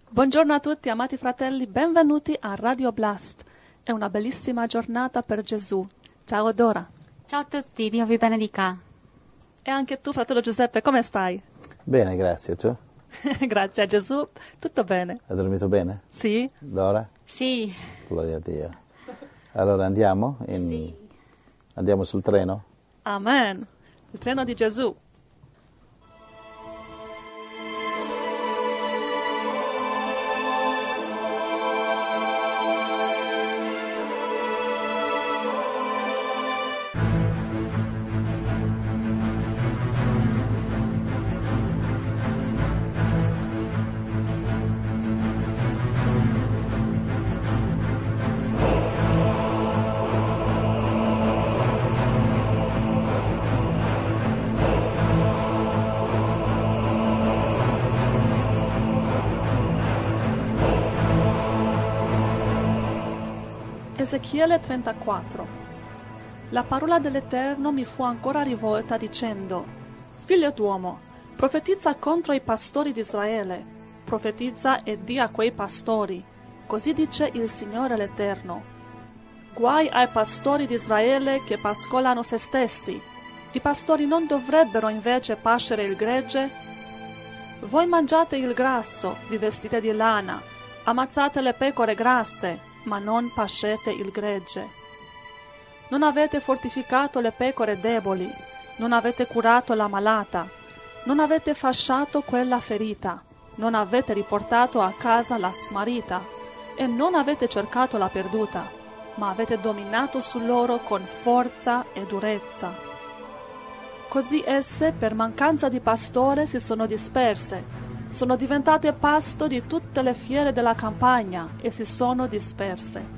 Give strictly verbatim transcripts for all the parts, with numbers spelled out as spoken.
Buongiorno a tutti, amati fratelli, benvenuti a Radio Blast. È una bellissima giornata per Gesù. Ciao Dora. Ciao a tutti, Dio vi benedica. E anche tu, fratello Giuseppe, come stai? Bene, grazie. Tu? Grazie a Gesù, tutto bene. Hai dormito bene? Sì. Dora? Sì. Gloria a Dio. Allora andiamo? In... Sì. Andiamo sul treno? Amen. Il treno di Gesù. Ezechiele trentaquattro. La parola dell'Eterno mi fu ancora rivolta dicendo: Figlio d'uomo, profetizza contro i pastori di Israele, profetizza e di a quei pastori, così dice il Signore l'Eterno. Guai ai pastori di Israele che pascolano se stessi. I pastori non dovrebbero invece pascere il gregge? Voi mangiate il grasso, vi vestite di lana, ammazzate le pecore grasse, ma non pascete il gregge. Non avete fortificato le pecore deboli, non avete curato la malata, non avete fasciato quella ferita, non avete riportato a casa la smarrita, e non avete cercato la perduta, ma avete dominato su loro con forza e durezza. Così esse, per mancanza di pastore, si sono disperse, sono diventate pasto di tutte le fiere della campagna e si sono disperse.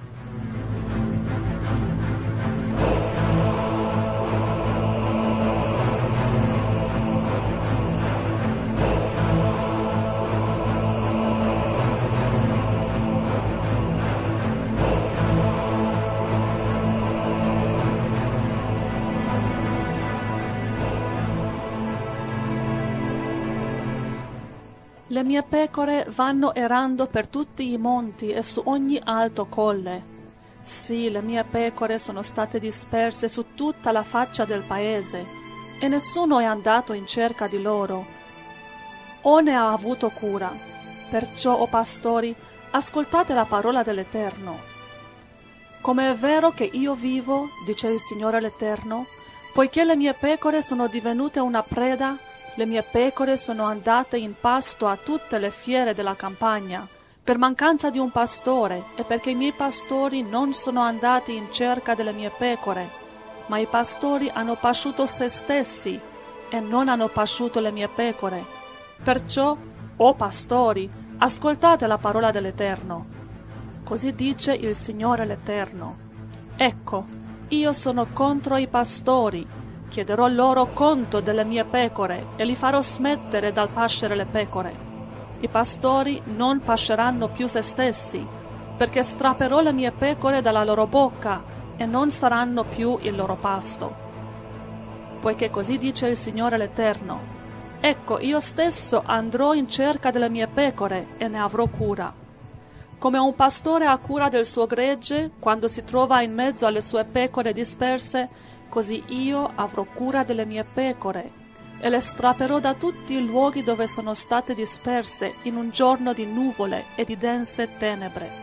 Le mie pecore vanno errando per tutti i monti e su ogni alto colle. Sì, le mie pecore sono state disperse su tutta la faccia del paese, e nessuno è andato in cerca di loro, o ne ha avuto cura. Perciò, o pastori, ascoltate la parola dell'Eterno. Come è vero che io vivo, dice il Signore l'Eterno, poiché le mie pecore sono divenute una preda, le mie pecore sono andate in pasto a tutte le fiere della campagna, per mancanza di un pastore, e perché i miei pastori non sono andati in cerca delle mie pecore, ma i pastori hanno pasciuto se stessi, e non hanno pasciuto le mie pecore. Perciò, o pastori, ascoltate la parola dell'Eterno. Così dice il Signore l'Eterno. Ecco, io sono contro i pastori, chiederò loro conto delle mie pecore e li farò smettere dal pascere le pecore. I pastori non pasceranno più se stessi, perché strapperò le mie pecore dalla loro bocca e non saranno più il loro pasto. Poiché così dice il Signore l'Eterno: ecco, io stesso andrò in cerca delle mie pecore e ne avrò cura. Come un pastore ha cura del suo gregge quando si trova in mezzo alle sue pecore disperse, così io avrò cura delle mie pecore e le strapperò da tutti i luoghi dove sono state disperse in un giorno di nuvole e di dense tenebre.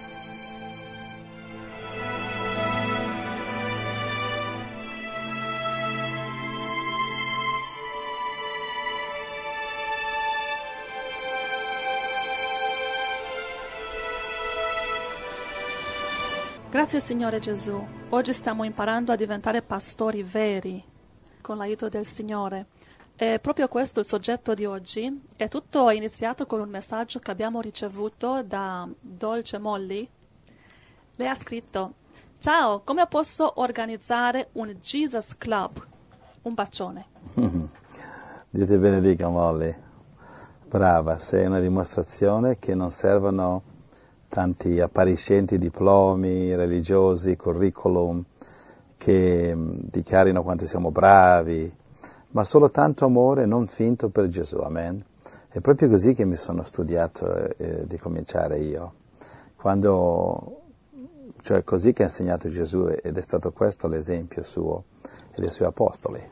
Grazie Signore Gesù. Oggi stiamo imparando a diventare pastori veri con l'aiuto del Signore. E proprio questo è il soggetto di oggi. E tutto è iniziato con un messaggio che abbiamo ricevuto da Dolce Molly. Lei ha scritto: ciao, come posso organizzare un Jesus Club? Un bacione. Dio ti benedica, Molly. Brava, sei una dimostrazione che non servono tanti appariscenti diplomi religiosi, curriculum, che dichiarino quanto siamo bravi, ma solo tanto amore non finto per Gesù, amen. È proprio così che mi sono studiato eh, di cominciare io. Quando, cioè così che ha insegnato Gesù, ed è stato questo l'esempio suo e dei suoi apostoli.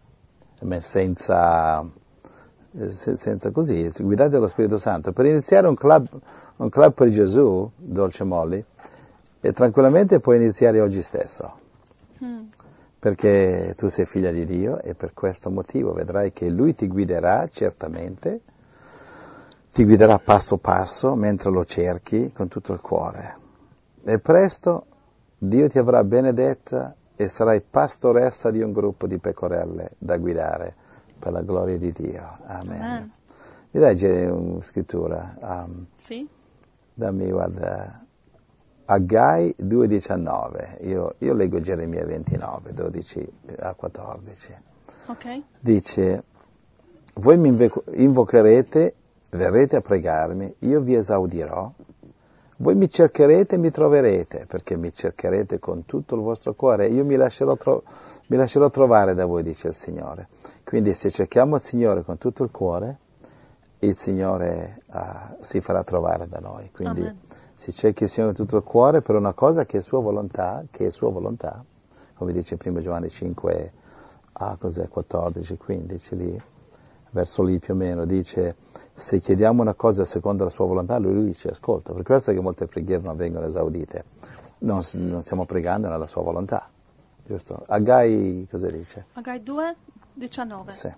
Senza, senza così, guidati dallo Spirito Santo. Per iniziare un club, un club per Gesù, Dolce Molly, e tranquillamente puoi iniziare oggi stesso. Mm. Perché tu sei figlia di Dio e per questo motivo vedrai che Lui ti guiderà certamente, ti guiderà passo passo mentre lo cerchi con tutto il cuore. E presto Dio ti avrà benedetta e sarai pastoressa di un gruppo di pecorelle da guidare per la gloria di Dio. Amen. Amen. Mi dai una scrittura? Um, sì. Dammi, guarda, Aggai due diciannove. Io, io leggo Geremia ventinove, dodici a quattordici. Ok. Dice, voi mi invocherete, verrete a pregarmi, io vi esaudirò. Voi mi cercherete e mi troverete, perché mi cercherete con tutto il vostro cuore. Io mi lascerò, tro- mi lascerò trovare da voi, dice il Signore. Quindi se cerchiamo il Signore con tutto il cuore, il Signore uh, si farà trovare da noi. Quindi Amen. Si cerchi il Signore con tutto il cuore per una cosa che è sua volontà, che è sua volontà, come dice in primo Giovanni cinque, ah, cos'è, quattordici, quindici, lì, verso lì più o meno, dice, se chiediamo una cosa secondo la sua volontà, lui, lui ci ascolta. Per questo è che molte preghiere non vengono esaudite. Non, non stiamo pregando nella sua volontà, giusto? Aggai, cosa dice? Aggai due diciannove. Sì.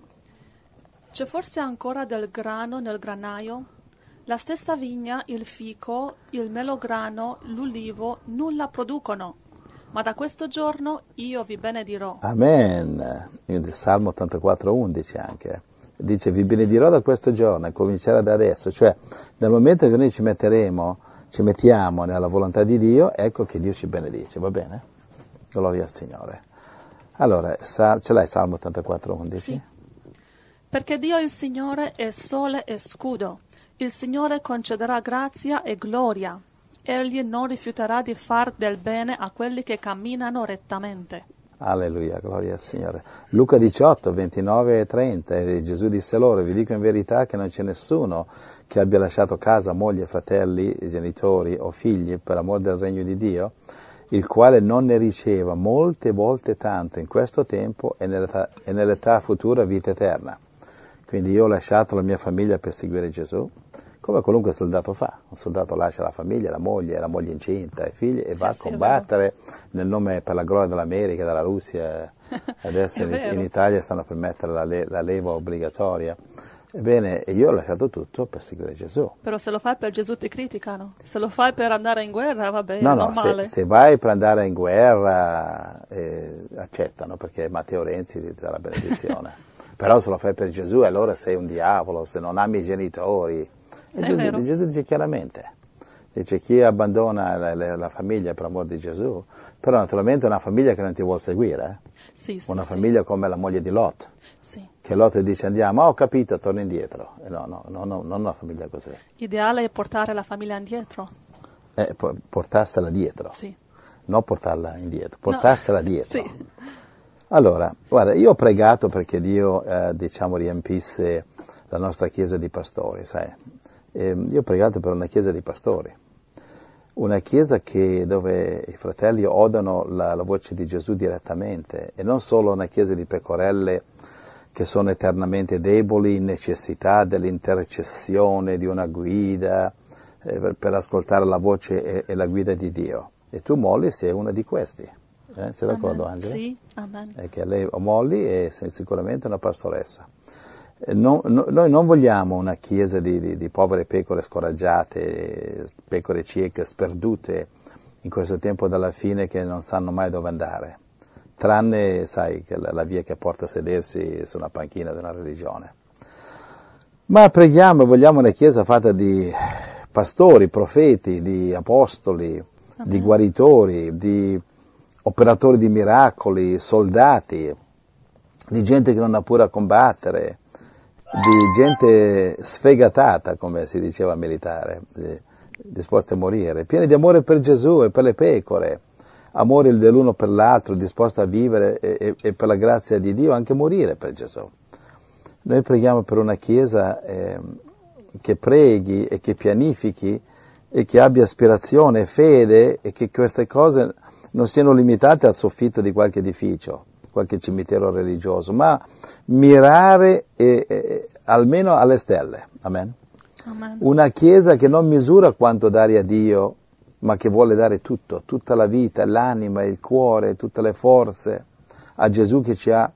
C'è forse ancora del grano nel granaio? La stessa vigna, il fico, il melograno, l'ulivo nulla producono, ma da questo giorno io vi benedirò. Amen. Il Salmo ottantaquattro undici anche. Dice, vi benedirò da questo giorno, a cominciare da adesso. Cioè, nel momento che noi ci metteremo, ci mettiamo nella volontà di Dio, ecco che Dio ci benedice, va bene? Gloria al Signore. Allora, ce l'hai Salmo ottantaquattro undici? Sì. Perché Dio il Signore è sole e scudo. Il Signore concederà grazia e gloria. Egli non rifiuterà di far del bene a quelli che camminano rettamente. Alleluia, gloria al Signore. Luca diciotto, ventinove e trenta, e Gesù disse loro, vi dico in verità che non c'è nessuno che abbia lasciato casa, moglie, fratelli, genitori o figli per amor del regno di Dio, il quale non ne riceva molte volte tanto in questo tempo e nell'età, e nell'età futura vita eterna. Quindi io ho lasciato la mia famiglia per seguire Gesù, come qualunque soldato fa. Un soldato lascia la famiglia, la moglie, la moglie incinta, i figli e va a combattere nel nome per la gloria dell'America, della Russia. Adesso in, in Italia stanno per mettere la, le, la leva obbligatoria. Ebbene, io ho lasciato tutto per seguire Gesù. Però se lo fai per Gesù ti criticano. Se lo fai per andare in guerra, va bene, no, no, normale. Se, se vai per andare in guerra, eh, accettano, perché Matteo Renzi ti dà la benedizione. Però se lo fai per Gesù, allora sei un diavolo, se non ami i genitori. E Gesù, Gesù dice chiaramente, dice chi abbandona la, la, la famiglia per amor di Gesù, però naturalmente è una famiglia che non ti vuole seguire, eh? Sì, sì, una sì. famiglia come la moglie di Lot, sì. Che Lot dice andiamo, ah, ho capito, torno indietro. E no, no, no, no, non una famiglia così. Ideale è portare la famiglia indietro. Eh, portarsela dietro, sì. Non portarla indietro, portarsela no. dietro. Sì. Allora, guarda, io ho pregato perché Dio, eh, diciamo, riempisse la nostra chiesa di pastori, sai. E io ho pregato per una chiesa di pastori, una chiesa che, dove i fratelli odono la, la voce di Gesù direttamente, e non solo una chiesa di pecorelle che sono eternamente deboli, in necessità dell'intercessione di una guida eh, per, per ascoltare la voce e, e la guida di Dio. E tu, Molly, sei una di questi. Eh, sei d'accordo, Angela? Sì, amen. È che lei, Molly, è sicuramente una pastoressa. No, no, noi non vogliamo una chiesa di, di, di povere pecore scoraggiate, pecore cieche, sperdute in questo tempo della fine che non sanno mai dove andare, tranne, sai, che la, la via che porta a sedersi su una panchina di una religione. Ma preghiamo e vogliamo una chiesa fatta di pastori, profeti, di apostoli, Amen. Di guaritori, di operatori di miracoli, soldati, di gente che non ha pure a combattere, di gente sfegatata, come si diceva militare, disposta a morire, pieni di amore per Gesù e per le pecore, amore dell'uno per l'altro, disposta a vivere e, e, e per la grazia di Dio anche morire per Gesù. Noi preghiamo per una chiesa eh, che preghi e che pianifichi e che abbia aspirazione, fede e che queste cose non siano limitate al soffitto di qualche edificio, qualche cimitero religioso, ma mirare e, e, almeno alle stelle. Amen. Amen. Una chiesa che non misura quanto dare a Dio, ma che vuole dare tutto, tutta la vita, l'anima, il cuore, tutte le forze a Gesù che ci ha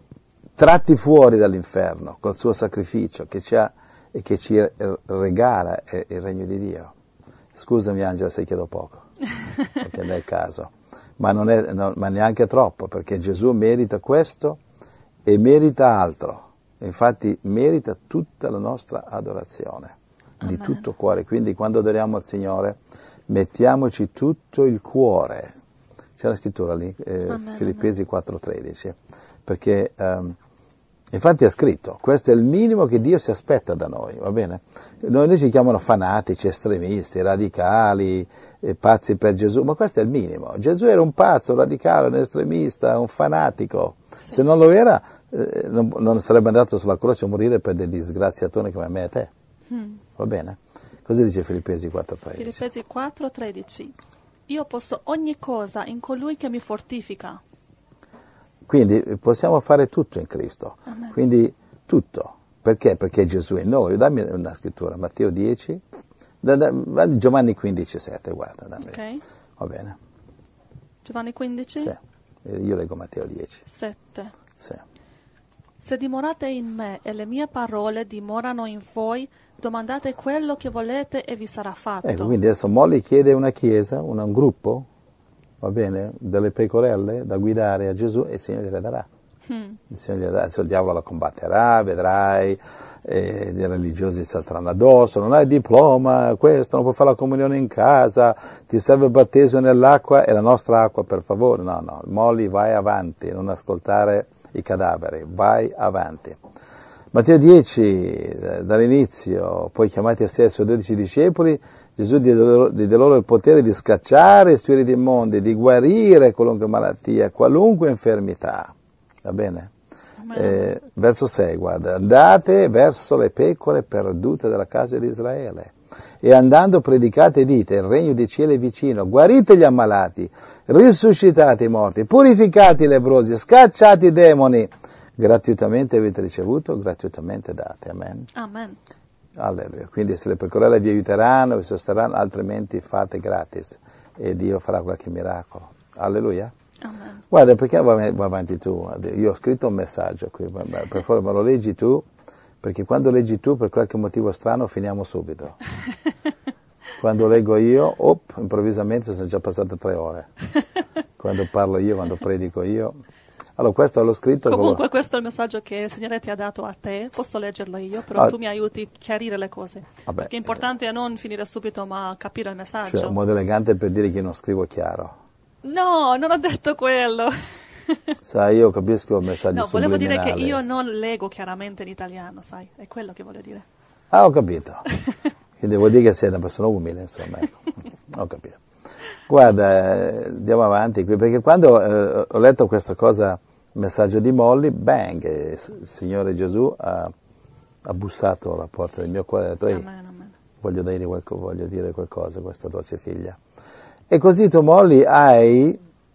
tratti fuori dall'inferno col suo sacrificio che ci ha, e che ci regala il regno di Dio. Scusami Angela se chiedo poco, perché non è il caso, ma, non è, no, ma neanche troppo, perché Gesù merita questo e merita altro. Infatti merita tutta la nostra adorazione, di Amen. Tutto cuore. Quindi quando adoriamo il Signore mettiamoci tutto il cuore. C'è la scrittura lì, eh, Amen, Filippesi quattro tredici, perché um, infatti è scritto, questo è il minimo che Dio si aspetta da noi, va bene? Noi, noi ci chiamano fanatici, estremisti, radicali, eh, pazzi per Gesù, ma questo è il minimo. Gesù era un pazzo, un radicale, un estremista, un fanatico. Sì. Se non lo era, eh, non, non sarebbe andato sulla croce a morire per dei disgraziatoni come me e te. Mm. Va bene? Così dice Filippesi quattro tredici. Filippesi quattro tredici. Io posso ogni cosa in colui che mi fortifica. Quindi possiamo fare tutto in Cristo. Amen. Quindi tutto. Perché? Perché Gesù è in noi. Dammi una scrittura, Matteo dieci, da, da, Giovanni quindici sette, guarda. Dammi. Ok. Va bene. Giovanni quindici? Sì. Io leggo Matteo dieci. sette. Sì. Se dimorate in me e le mie parole dimorano in voi, domandate quello che volete e vi sarà fatto. Ecco, quindi adesso Molly chiede una chiesa, un, un gruppo, va bene, delle pecorelle da guidare a Gesù e il Signore gliele darà. Mm. Il Signore gliele darà. Adesso il diavolo la combatterà, vedrai, eh, i religiosi salteranno addosso, non hai diploma, questo, non puoi fare la comunione in casa, ti serve il battesimo nell'acqua e la nostra acqua, per favore. No, no, Molly, vai avanti, non ascoltare i cadaveri, vai avanti. Matteo dieci, dall'inizio, poi chiamati a sé i suoi dodici discepoli, Gesù diede loro, diede loro il potere di scacciare spiriti immondi, di guarire qualunque malattia, qualunque infermità. Va bene? Eh, verso sei, guarda, andate verso le pecore perdute della casa di Israele e andando predicate e dite, il regno dei cieli è vicino, guarite gli ammalati, risuscitate i morti, purificate i leprosi, scacciate i demoni. Gratuitamente avete ricevuto, gratuitamente date. Amen. Amen. Alleluia. Quindi se le pecorelle vi aiuteranno, vi sosterranno, altrimenti fate gratis e Dio farà qualche miracolo. Alleluia. Amen. Guarda, perché vai avanti tu? Io ho scritto un messaggio qui, per favore me lo leggi tu, perché quando leggi tu per qualche motivo strano finiamo subito. Quando leggo io, op, improvvisamente sono già passate tre ore. Quando parlo io, quando predico io. Allora, questo l'ho scritto. Comunque, questo è il messaggio che il Signore ti ha dato a te. Posso leggerlo io, però ah, tu mi aiuti a chiarire le cose. Vabbè, perché è importante eh, non finire subito, ma capire il messaggio. Cioè, un modo elegante per dire che non scrivo chiaro. No, non ho detto quello. Sai, io capisco il messaggio No, volevo dire che subliminale. io non leggo chiaramente in italiano, sai? È quello che voglio dire. Ah, ho capito. Quindi vuol dire che sei una persona umile, insomma. Ecco. Ho capito. Guarda, eh, andiamo avanti qui, perché quando eh, ho letto questa cosa, il messaggio di Molly, bang, il Signore Gesù ha, ha bussato alla porta sì. del mio cuore e ha detto, ehi, amen, amen. Voglio, dire qualco, voglio dire qualcosa a questa dolce figlia. E così tu, Molly, hai,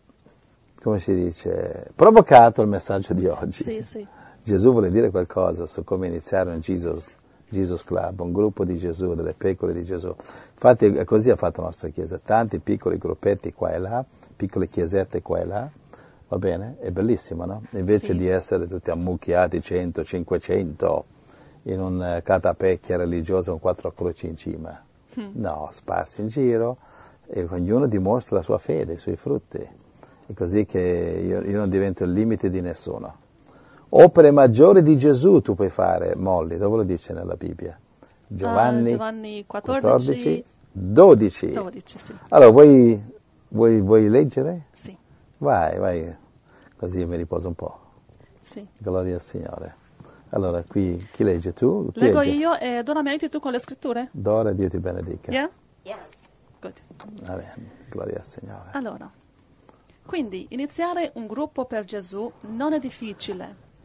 come si dice, provocato il messaggio di oggi. Sì, sì. Gesù vuole dire qualcosa su come iniziare un Jesus, Jesus Club, un gruppo di Gesù, delle pecore di Gesù. Infatti così ha fatto la nostra Chiesa, tanti piccoli gruppetti qua e là, piccole chiesette qua e là, va bene? È bellissimo, no? Invece sì. di essere tutti ammucchiati cento, cinquecento in un catapecchia religioso con quattro croci in cima. Mm. No, sparsi in giro e ognuno dimostra la sua fede, i suoi frutti. È così che io, io non divento il limite di nessuno. Opere maggiori di Gesù tu puoi fare, Molly, dove lo dice nella Bibbia? Giovanni, uh, Giovanni quattordici, quattordici dodici. dodici sì. Allora, vuoi, vuoi, vuoi leggere? Sì. Vai, vai, così io mi riposo un po'. Sì. Gloria al Signore. Allora, qui, chi legge tu? Chi Leggo legge? io e Dora mi aiuti tu con le scritture? Dora, Dio ti benedica. Yeah? Yes. Good. Amen. Gloria al Signore. Allora, quindi iniziare un gruppo per Gesù non è difficile.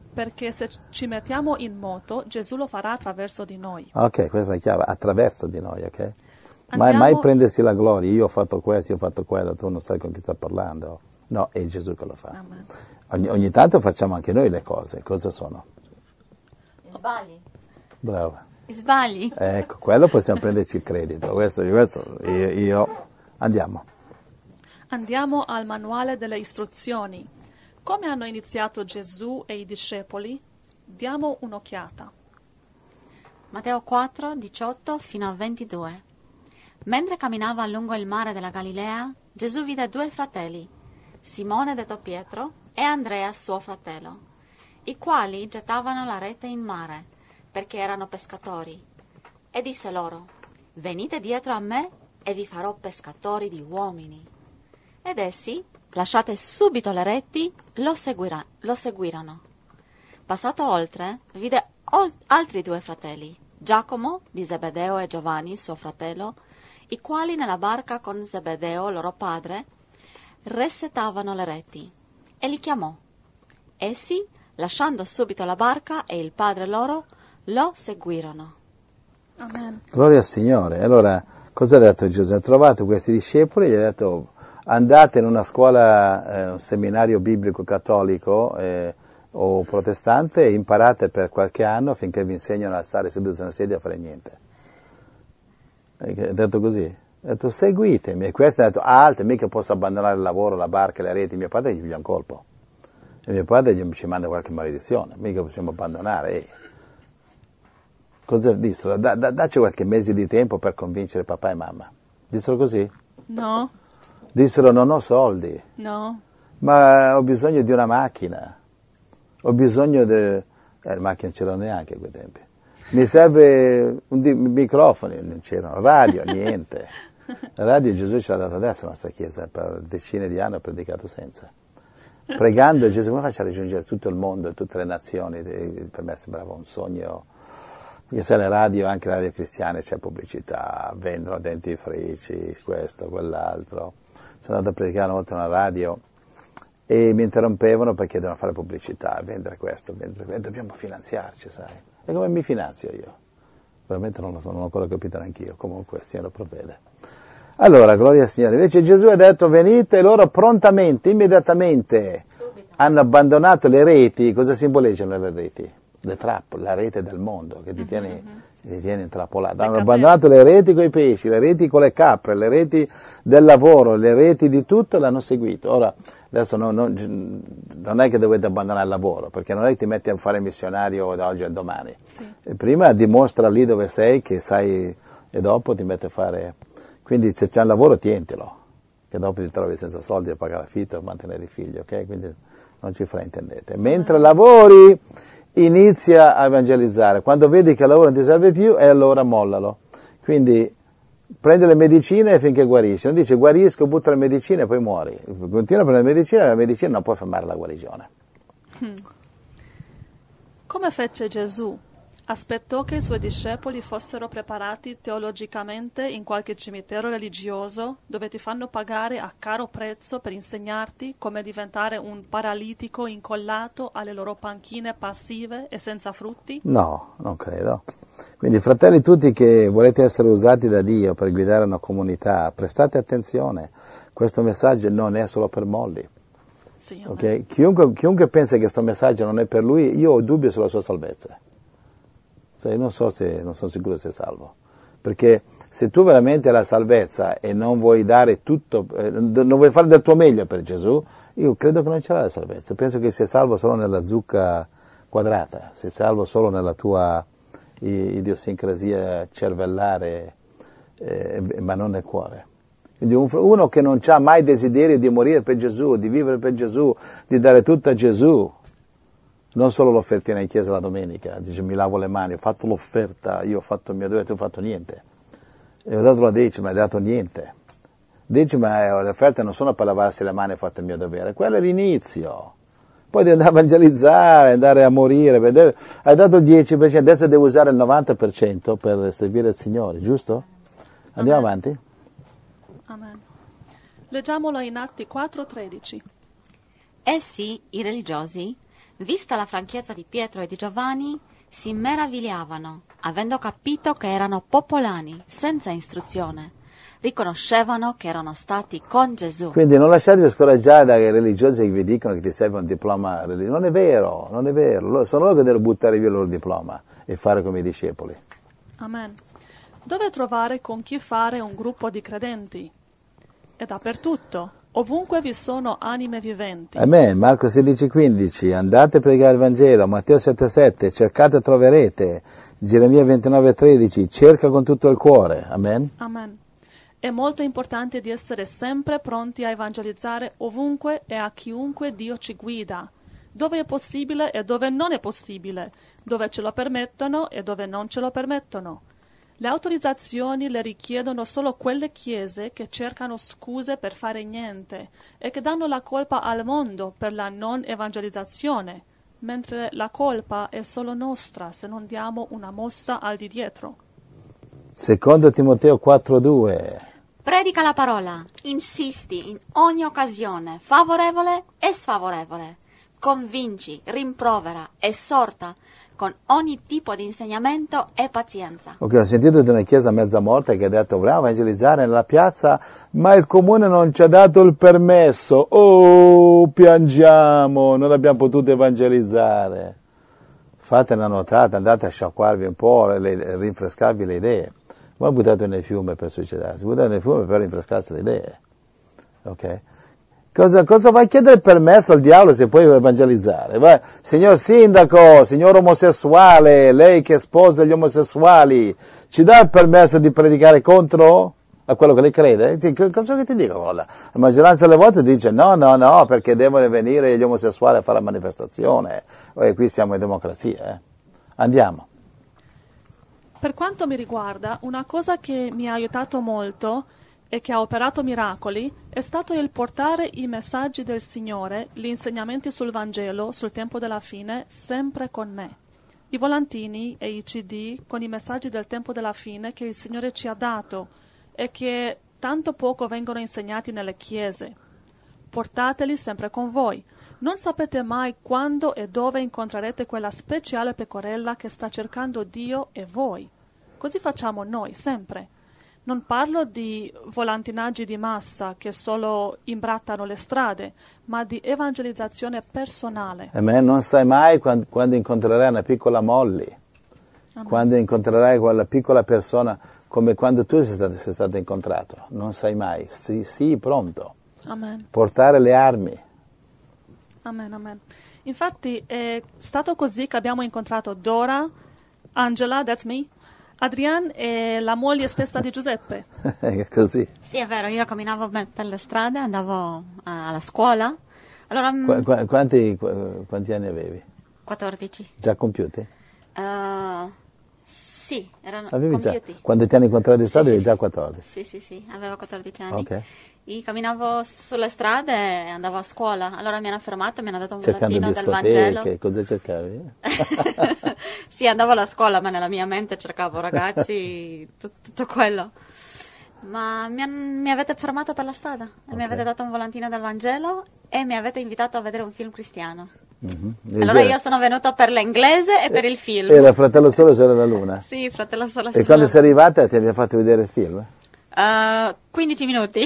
Perché se ci mettiamo in moto, Gesù lo farà attraverso di noi. Ok, questa è la chiave, attraverso di noi, ok? Mai, Andiamo- mai prendersi la gloria, io ho fatto questo, io ho fatto quello, tu non sai con chi sta parlando. No, è Gesù che lo fa. Amen. Ogni, ogni tanto facciamo anche noi le cose, cosa sono? Sbagli. Brava. Sbagli. Ecco, quello possiamo prenderci il credito, questo, questo io, io, andiamo. Andiamo al manuale delle istruzioni. Come hanno iniziato Gesù e i discepoli? Diamo un'occhiata. Matteo quattro, diciotto fino a ventidue. Mentre camminava lungo il mare della Galilea, Gesù vide due fratelli, Simone detto Pietro e Andrea suo fratello, i quali gettavano la rete in mare, perché erano pescatori. E disse loro: venite dietro a me e vi farò pescatori di uomini. Ed essi, lasciate subito le reti, lo, seguira- lo seguirono. Passato oltre, vide ol- altri due fratelli, Giacomo di Zebedeo e Giovanni suo fratello, i quali nella barca con Zebedeo loro padre resettavano le reti, e li chiamò. Essi, lasciando subito la barca e il padre loro, lo seguirono. Amen. Gloria al Signore. Allora, cosa ha detto Gesù? Ha trovato questi discepoli e gli ha detto: andate in una scuola, eh, un seminario biblico cattolico eh, o protestante e imparate per qualche anno finché vi insegnano a stare seduti su una sedia a fare niente. Ha detto così. Ha detto: seguitemi. E questo ha detto: alto, mica posso abbandonare il lavoro, la barca, le reti. Mio padre gli piglia un colpo. E mio padre gli ci manda qualche maledizione. Mica possiamo abbandonare. Ehi. Cosa dissero? Da, da, dacci qualche mese di tempo per convincere papà e mamma. Dissero così? No, Dissero: non ho soldi, no. ma ho bisogno di una macchina. Ho bisogno di... Eh, le macchine non c'erano neanche a quei tempi. Mi serve un di... microfoni, non c'erano. Radio, niente. La radio Gesù ce l'ha data adesso la nostra chiesa, per decine di anni ha predicato senza. Pregando Gesù: come faccio a raggiungere tutto il mondo, tutte le nazioni? Per me sembrava un sogno. Perché se le radio, anche le radio cristiane, c'è pubblicità, vendono dentifrici, questo, quell'altro. Sono andato a predicare una volta una radio e mi interrompevano perché devono fare pubblicità, vendere questo, vendere questo, dobbiamo finanziarci, sai. E come mi finanzio io? Veramente non lo so, non ho ancora capito neanch'io, comunque il Signore provvede. Allora, gloria al Signore. Invece Gesù ha detto: venite, e loro prontamente, immediatamente Subito. hanno abbandonato le reti. Cosa simboleggiano le reti? Le trappole, la rete del mondo che ti tiene, mm-hmm. ti tiene intrappolato. Hanno abbandonato le reti con i pesci, le reti con le capre, le reti del lavoro, le reti di tutto, l'hanno seguito. Ora, adesso non, non, non è che dovete abbandonare il lavoro, perché non è che ti metti a fare missionario da oggi a domani. Sì. Prima dimostra lì dove sei che sai, e dopo ti metti a fare... Quindi se c'è un lavoro tientelo, che dopo ti trovi senza soldi a pagare l'affitto e mantenere i figli, ok? Quindi non ci fraintendete. Mentre ah. lavori... inizia a evangelizzare. Quando vedi che il lavoro non ti serve più, e allora mollalo. Quindi prendi le medicine finché guarisci. Non dice: guarisco, butta le medicine e poi muori. Continua a prendere le medicine, e la medicina non può fermare la guarigione. Hmm. Come fece Gesù? Aspettò che i suoi discepoli fossero preparati teologicamente in qualche cimitero religioso dove ti fanno pagare a caro prezzo per insegnarti come diventare un paralitico incollato alle loro panchine passive e senza frutti? No, non credo. Quindi, fratelli tutti che volete essere usati da Dio per guidare una comunità, prestate attenzione. Questo messaggio non è solo per molli. Sì, okay? Chiunque, chiunque pensa che questo messaggio non è per lui, io ho dubbi sulla sua salvezza. Cioè, non so se, non sono sicuro se è salvo, perché se tu veramente hai la salvezza e non vuoi dare tutto, eh, non vuoi fare del tuo meglio per Gesù, io credo che non ce l'hai la salvezza. Penso che sia salvo solo nella zucca quadrata, sei salvo solo nella tua idiosincrasia cervellare, eh, ma non nel cuore. Quindi un, uno che non ha mai desiderio di morire per Gesù, di vivere per Gesù, di dare tutto a Gesù, non solo l'offertina in chiesa la domenica, dice: mi lavo le mani, ho fatto l'offerta, io ho fatto il mio dovere, tu hai fatto niente. E ho dato la decima, hai dato niente. Decima, le offerte non sono per lavarsi le mani, ho fatto il mio dovere, quello è l'inizio. Poi devi andare a evangelizzare, andare a morire, vedere. Hai dato il dieci per cento, adesso devi usare il novanta per cento per servire il Signore, giusto? Andiamo Amen. avanti? Amen. Leggiamolo in Atti quattro tredici. Essi, i religiosi, Vista la franchezza di Pietro e di Giovanni, si meravigliavano, avendo capito che erano popolani, senza istruzione. Riconoscevano che erano stati con Gesù. Quindi non lasciatevi scoraggiare dai religiosi che vi dicono che ti serve un diploma religioso. Non è vero, non è vero. Sono loro che devono buttare via il loro diploma e fare come i discepoli. Amen. Dove trovare con chi fare un gruppo di credenti? È dappertutto, ovunque vi sono anime viventi. Amen. Marco sedici quindici, andate a pregare il Vangelo. Matteo sette sette, cercate e troverete. Geremia ventinove tredici, cerca con tutto il cuore. Amen. Amen. È molto importante di essere sempre pronti a evangelizzare ovunque e a chiunque Dio ci guida, dove è possibile e dove non è possibile, dove ce lo permettono e dove non ce lo permettono. Le autorizzazioni le richiedono solo quelle chiese che cercano scuse per fare niente e che danno la colpa al mondo per la non evangelizzazione, mentre la colpa è solo nostra se non diamo una mossa al di dietro. Secondo Timoteo quattro due. Predica la parola, insisti in ogni occasione, favorevole e sfavorevole. Convinci, rimprovera, esorta, con ogni tipo di insegnamento e pazienza. Ok, ho sentito di una chiesa mezza morta che ha detto vogliamo evangelizzare nella piazza, ma il comune non ci ha dato il permesso. Oh, piangiamo, non abbiamo potuto evangelizzare. Fate una notata, andate a sciacquarvi un po', le, rinfrescarvi le idee. Non buttate nel fiume per suicidarsi, buttate nel fiume per rinfrescarsi le idee. Ok? Cosa, cosa vai a chiedere il permesso al diavolo se puoi evangelizzare? Vai, signor sindaco, signor omosessuale, lei che sposa gli omosessuali, ci dà il permesso di predicare contro a quello che lei crede? Ti, cosa che ti dico? La maggioranza delle volte dice no, no, no, perché devono venire gli omosessuali a fare la manifestazione. E qui siamo in democrazia. Eh. Andiamo. Per quanto mi riguarda, una cosa che mi ha aiutato molto e che ha operato miracoli è stato il portare i messaggi del Signore, gli insegnamenti sul Vangelo, sul tempo della fine, sempre con me. I volantini e i C D con i messaggi del tempo della fine che il Signore ci ha dato e che tanto poco vengono insegnati nelle chiese. Portateli sempre con voi. Non sapete mai quando e dove incontrerete quella speciale pecorella che sta cercando Dio e voi. Così facciamo noi, sempre. Non parlo di volantinaggi di massa che solo imbrattano le strade, ma di evangelizzazione personale. Amen. Non sai mai quando, quando incontrerai una piccola Molly, Amen. Quando incontrerai quella piccola persona come quando tu sei stato, sei stato incontrato. Non sai mai. Sii, sii pronto. Amen. Portare le armi. Amen, amen. Infatti è stato così che abbiamo incontrato Dora, Angela, that's me, Adrian e la moglie stessa di Giuseppe. È così. Sì, è vero, io camminavo per le strade, andavo alla scuola. Allora, Qu- qu- quanti, qu- quanti anni avevi? quattordici. Già compiuti? Uh, sì, erano Avevi compiuti. Già, quando ti hanno incontrato in strada sì, avevi sì, già quattordici? Sì, sì, sì, avevo quattordici anni. Ok. E camminavo sulle strade e andavo a scuola. Allora mi hanno fermato e mi hanno dato un Cercando volantino del Vangelo. discoteche, cosa cercavi? Sì, andavo alla scuola, ma nella mia mente cercavo ragazzi, t- tutto quello. Ma mi, han- mi avete fermato per la strada e Okay. mi avete dato un volantino del Vangelo e mi avete invitato a vedere un film cristiano. Mm-hmm. Allora io sono venuto per l'inglese e per il film. Era Fratello Solo Sera la Luna? Sì, Fratello Solo E Sera quando la sei arrivata ti abbiamo fatto vedere il film? Uh, quindici minuti.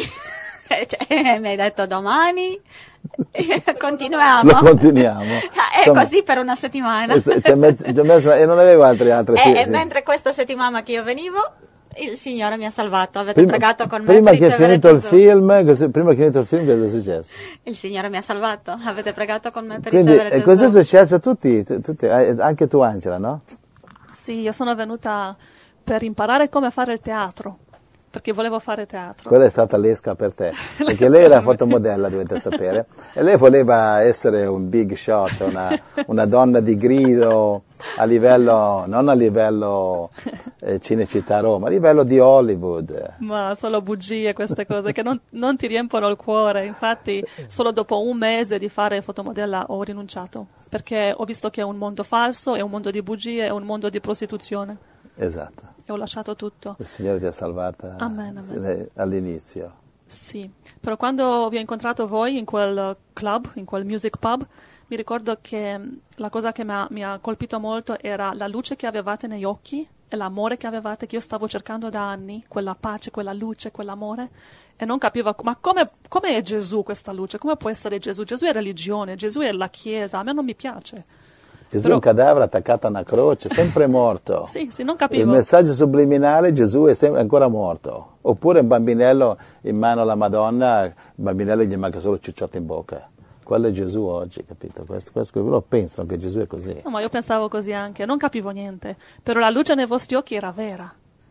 Cioè, mi hai detto domani e continuiamo. Lo continuiamo. È Insomma, così per una settimana. ci ho met- ci ho messo- e non avevo altri altri E, film. e mentre questa settimana che io venivo, il Signore mi ha salvato. Avete Prima, pregato con me prima per che è ricevere finito il Gesù. film, così- prima che è finito il film, cosa è successo? Il Signore mi ha salvato. Avete pregato con me per Quindi, ricevere e Gesù. cos'è successo a tutti, tu- tutti, eh, anche tu Angela, no? Sì, io sono venuta per imparare come fare il teatro, perché volevo fare teatro. Quella è stata l'esca per te, perché lei era fotomodella, dovete sapere, e lei voleva essere un big shot, una, una donna di grido a livello, non a livello eh, Cinecittà Roma, a livello di Hollywood. Ma solo bugie queste cose che non, non ti riempiono il cuore. Infatti solo dopo un mese di fare fotomodella ho rinunciato, perché ho visto che è un mondo falso, è un mondo di bugie, è un mondo di prostituzione. Esatto. E ho lasciato tutto. Il Signore ti ha salvata Amen, amen. all'inizio. Sì, però quando vi ho incontrato voi in quel club, in quel music pub, Mi ricordo che la cosa che mi ha, mi ha colpito molto era la luce che avevate negli occhi e l'amore che avevate, che io stavo cercando da anni, quella pace, quella luce, quell'amore, e non capivo, ma come, come è Gesù questa luce? Come può essere Gesù? Gesù è religione, Gesù è la Chiesa, a me non mi piace. Gesù Però... è un cadavere attaccato a una croce, sempre morto. Sì, sì, non capivo. Il messaggio subliminale, Gesù è sempre, ancora morto. Oppure un bambinello in mano alla Madonna, il bambinello gli manca solo il ciucciotto in bocca. Quello è Gesù oggi, capito? Questo, questo, loro pensano che Gesù è così. No, ma io pensavo così anche, non capivo niente. Però la luce nei vostri occhi era vera.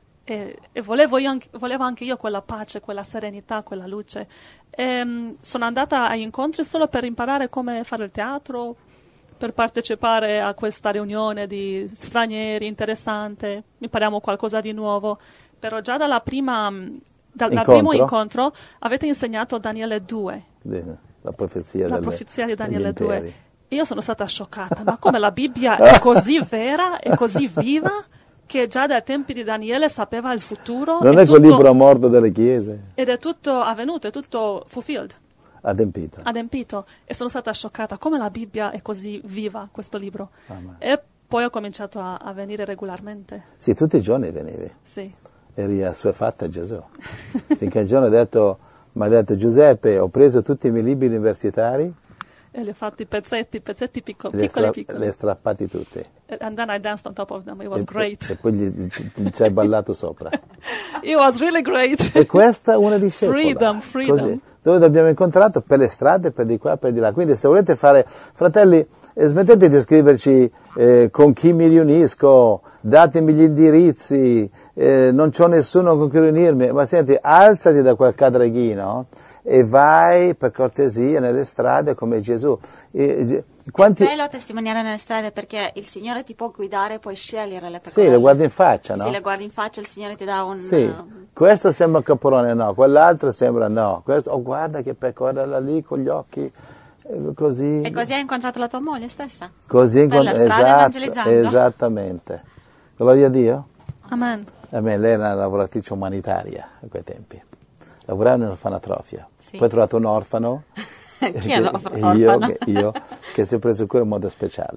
E, e volevo, io anche, volevo anche io quella pace, quella serenità, quella luce. E, um, sono andata a incontri solo per imparare come fare il teatro, per partecipare a questa riunione di stranieri interessante, impariamo qualcosa di nuovo. Però già dalla prima, dal, dal primo incontro avete insegnato Daniele due. La profezia, la delle, profezia di Daniele due. Io sono stata scioccata, ma come la Bibbia è così vera e così viva che già dai tempi di Daniele sapeva il futuro. Non è quel libro morto delle chiese. Ed è tutto avvenuto, è tutto fulfilled. Adempito. Adempito. E sono stata scioccata come la Bibbia è così viva, questo libro. Ah, ma... E poi ho cominciato a, a venire regolarmente. Sì, tutti i giorni venivi. Sì. Eri assuefatta a Gesù. Finché un giorno ha detto, mi ha detto Giuseppe, ho preso tutti i miei libri universitari. E li ho fatti pezzetti, pezzetti picco, li piccoli stra- piccoli. Li hai strappati tutti. And then I danced on top of them. It was e, great. E poi gli, gli, ci hai ballato sopra. It was really great. E questa è una discepola. Freedom, freedom. Così. Dove l'abbiamo incontrato? Per le strade, per di qua, per di là. Quindi se volete fare, fratelli, eh, smettete di scriverci eh, con chi mi riunisco, datemi gli indirizzi, eh, non c'ho nessuno con cui riunirmi. Ma senti, alzati da quel cadreghino e vai per cortesia nelle strade come Gesù. E, quanti... È bello testimoniare nelle strade perché il Signore ti può guidare, puoi scegliere le pecore. Sì, le guardi in faccia, no? Sì, le guardi in faccia, il Signore ti dà un... Sì, questo sembra un caporone, no, quell'altro sembra no. Questo, oh, guarda che pecora lì con gli occhi, eh, così. E così hai incontrato la tua moglie stessa? Così per la strada esatto, evangelizzando. Esattamente. Gloria a Dio. Amen. Amen. Lei era una lavoratrice umanitaria a quei tempi. Lavorava in un'orfanotrofia. Sì. Poi ho trovato un orfano. Chi è l'orfano? Io, che, io che si è preso cura in modo speciale.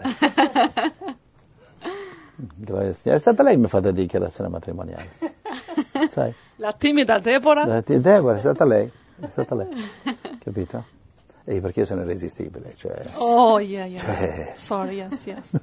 Gloria al Signore. È stata lei che mi ha fatto la dichiarazione matrimoniale. Sai? La timida Deborah. La t- Deborah, è stata lei. È stata lei. Capito? E perché io sono irresistibile. Cioè, oh, yeah, yeah. Cioè... Sorry, yes, yes.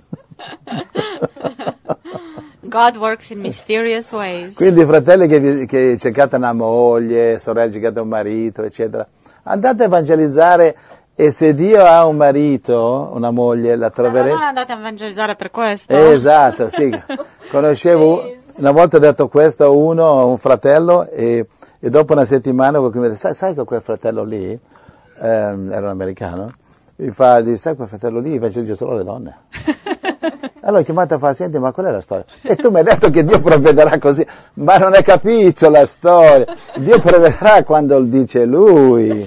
God works in mysterious ways. Quindi fratelli che, vi, che cercate una moglie, sorelle cercate un marito, eccetera, andate a evangelizzare e se Dio ha un marito, una moglie, la troverete. Ma non andate a evangelizzare per questo. Esatto, sì. Conoscevo, una volta ho detto questo a uno, un fratello, e, e dopo una settimana qualcuno mi dice, sai, sai che quel fratello lì, ehm, era un americano, mi fa, dice, sai quel fratello lì evangelizza solo le donne. Allora ho chiamato a fare, senti, ma qual è la storia? E tu mi hai detto che Dio provvederà così, ma non hai capito la storia. Dio provvederà quando lo dice Lui.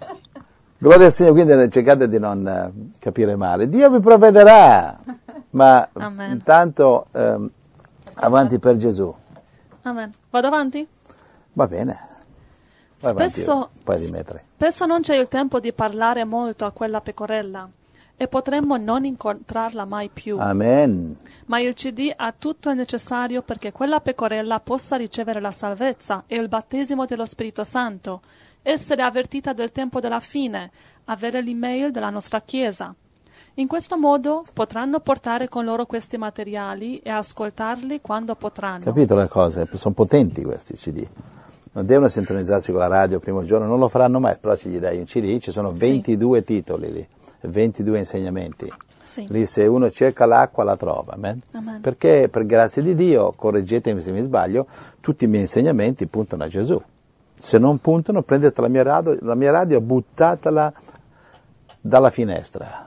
Gloria al Signore, quindi cercate di non uh, capire male. Dio vi provvederà, ma Amen. intanto um, avanti per Gesù. Amen. Vado avanti? Va bene. Vai Spesso, avanti, puoi rimettere. spesso non c'è il tempo di parlare molto a quella pecorella. E potremmo non incontrarla mai più. Amen. Ma il C D ha tutto il necessario perché quella pecorella possa ricevere la salvezza e il battesimo dello Spirito Santo, essere avvertita del tempo della fine, avere l'email della nostra Chiesa. In questo modo potranno portare con loro questi materiali e ascoltarli quando potranno. Capito le cose? Sono potenti questi C D. Non devono sintonizzarsi con la radio il primo giorno, non lo faranno mai, però se gli dai un C D ci sono ventidue sì. titoli lì. ventidue insegnamenti. Sì. Lì se uno cerca l'acqua la trova. Amen? Amen. Perché per grazia di Dio, correggetemi se mi sbaglio, tutti i miei insegnamenti puntano a Gesù. Se non puntano, prendete la mia radio, la mia radio buttatela dalla finestra.